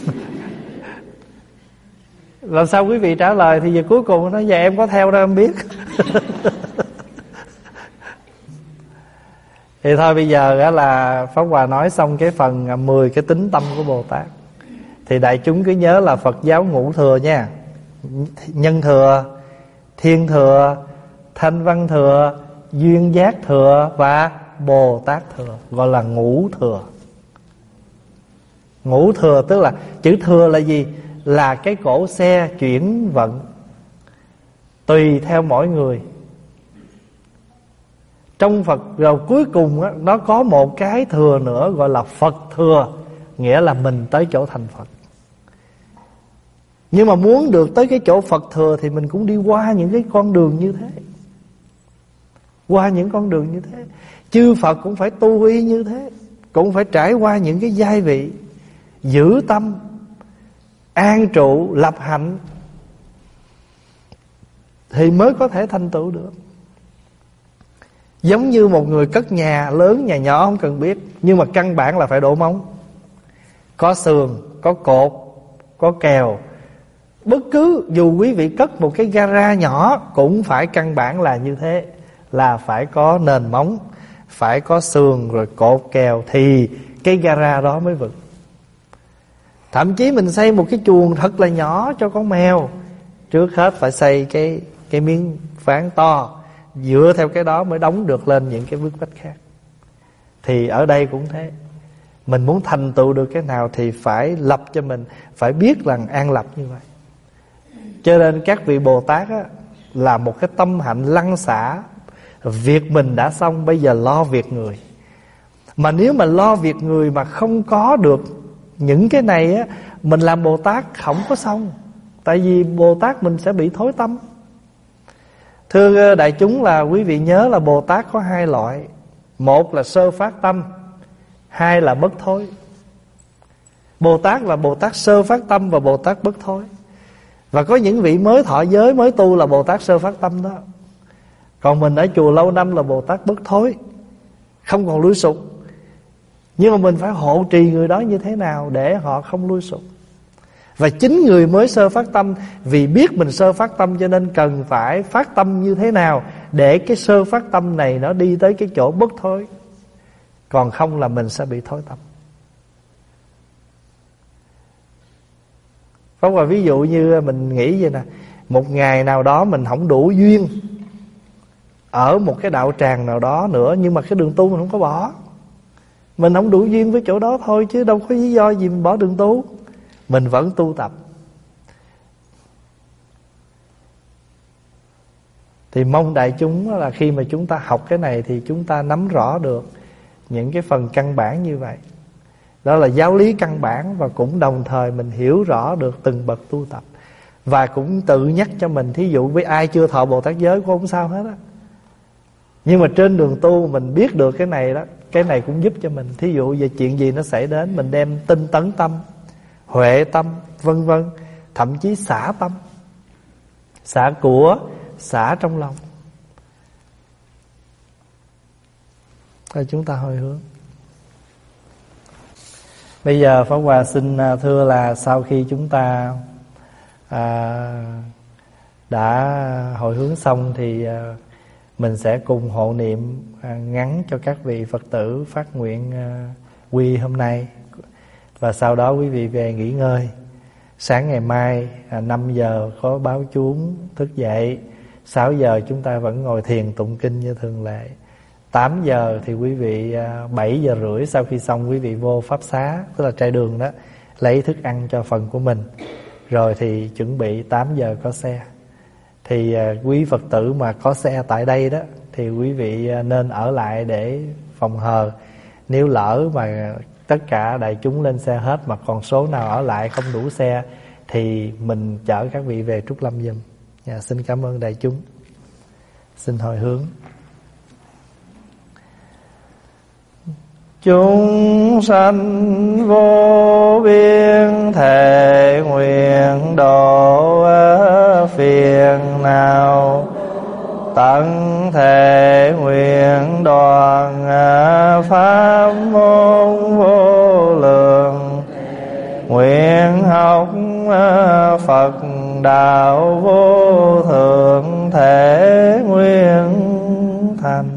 S1: Làm sao quý vị trả lời? Thì giờ cuối cùng nói: dạ em có theo đó em biết. Thì thôi bây giờ là Pháp Hòa nói xong cái phần mười cái tính tâm của Bồ Tát. Thì đại chúng cứ nhớ là Phật giáo ngũ thừa nha: nhân thừa, thiên thừa, thanh văn thừa, duyên giác thừa và Bồ Tát thừa, gọi là ngũ thừa. Ngũ thừa tức là chữ thừa là gì? Là cái cỗ xe chuyển vận tùy theo mỗi người. Trong Phật rồi cuối cùng đó, nó có một cái thừa nữa gọi là Phật thừa, nghĩa là mình tới chỗ thành Phật. Nhưng mà muốn được tới cái chỗ Phật thừa thì mình cũng đi qua những cái con đường như thế. Qua những con đường như thế. Chư Phật cũng phải tu y như thế, cũng phải trải qua những cái giai vị, giữ tâm, an trụ, lập hạnh, thì mới có thể thành tựu được. Giống như một người cất nhà lớn, nhà nhỏ không cần biết, nhưng mà căn bản là phải đổ móng, có sườn, có cột, có kèo. Bất cứ dù quý vị cất một cái gara nhỏ cũng phải căn bản là như thế, là phải có nền móng, phải có sườn rồi cột kèo thì cái gara đó mới vững. Thậm chí mình xây một cái chuồng thật là nhỏ cho con mèo, trước hết phải xây cái cái miếng ván to, dựa theo cái đó mới đóng được lên những cái bức vách khác. Thì ở đây cũng thế, mình muốn thành tựu được cái nào thì phải lập cho mình, phải biết rằng an lập như vậy. Cho nên các vị Bồ Tát á, là một cái tâm hạnh lăng xả. Việc mình đã xong, bây giờ lo việc người. Mà nếu mà lo việc người mà không có được những cái này á, mình làm Bồ Tát không có xong. Tại vì Bồ Tát mình sẽ bị thối tâm. Thưa đại chúng, là quý vị nhớ là Bồ Tát có hai loại. Một là sơ phát tâm, hai là bất thối. Bồ Tát là Bồ Tát sơ phát tâm và Bồ Tát bất thối. Và có những vị mới thọ giới, mới tu là Bồ Tát sơ phát tâm đó. Còn mình ở chùa lâu năm là Bồ Tát bất thối, không còn lui sụp. Nhưng mà mình phải hộ trì người đó như thế nào để họ không lui sụp. Và chính người mới sơ phát tâm, vì biết mình sơ phát tâm cho nên cần phải phát tâm như thế nào để cái sơ phát tâm này nó đi tới cái chỗ bất thối. Còn không là mình sẽ bị thối tâm. Không, và ví dụ như mình nghĩ vậy nè, một ngày nào đó mình không đủ duyên ở một cái đạo tràng nào đó nữa, nhưng mà cái đường tu mình không có bỏ. Mình không đủ duyên với chỗ đó thôi, chứ đâu có lý do gì mình bỏ đường tu. Mình vẫn tu tập. Thì mong đại chúng là khi mà chúng ta học cái này thì chúng ta nắm rõ được những cái phần căn bản như vậy. Đó là giáo lý căn bản, và cũng đồng thời mình hiểu rõ được từng bậc tu tập. Và cũng tự nhắc cho mình, thí dụ với ai chưa thọ Bồ Tát giới cũng không sao hết á, nhưng mà trên đường tu mình biết được cái này đó, cái này cũng giúp cho mình. Thí dụ về chuyện gì nó xảy đến, mình đem tinh tấn tâm, huệ tâm, vân vân, thậm chí xả tâm, xả của, xả trong lòng. Rồi chúng ta hồi hướng. Bây giờ Pháp Hòa xin thưa là sau khi chúng ta à, đã hồi hướng xong thì à, mình sẽ cùng hộ niệm à, ngắn cho các vị Phật tử phát nguyện à, quy hôm nay. Và sau đó quý vị về nghỉ ngơi. Sáng ngày mai à, năm giờ có báo chú thức dậy. Sáu giờ chúng ta vẫn ngồi thiền tụng kinh như thường lệ. Tám giờ thì quý vị à, bảy giờ rưỡi sau khi xong quý vị vô pháp xá, tức là trai đường đó, lấy thức ăn cho phần của mình. Rồi thì chuẩn bị tám giờ có xe. Thì à, quý Phật tử mà có xe tại đây đó thì quý vị à, nên ở lại để phòng hờ. Nếu lỡ mà tất cả đại chúng lên xe hết mà còn số nào ở lại không đủ xe thì mình chở các vị về Trúc Lâm giùm. Dạ, xin cảm ơn đại chúng. Xin hồi hướng. Chúng sanh vô biên thệ nguyện độ phiền nào, tận thể nguyện đoàn pháp môn vô lượng, nguyện học Phật đạo vô thượng thể nguyện thành.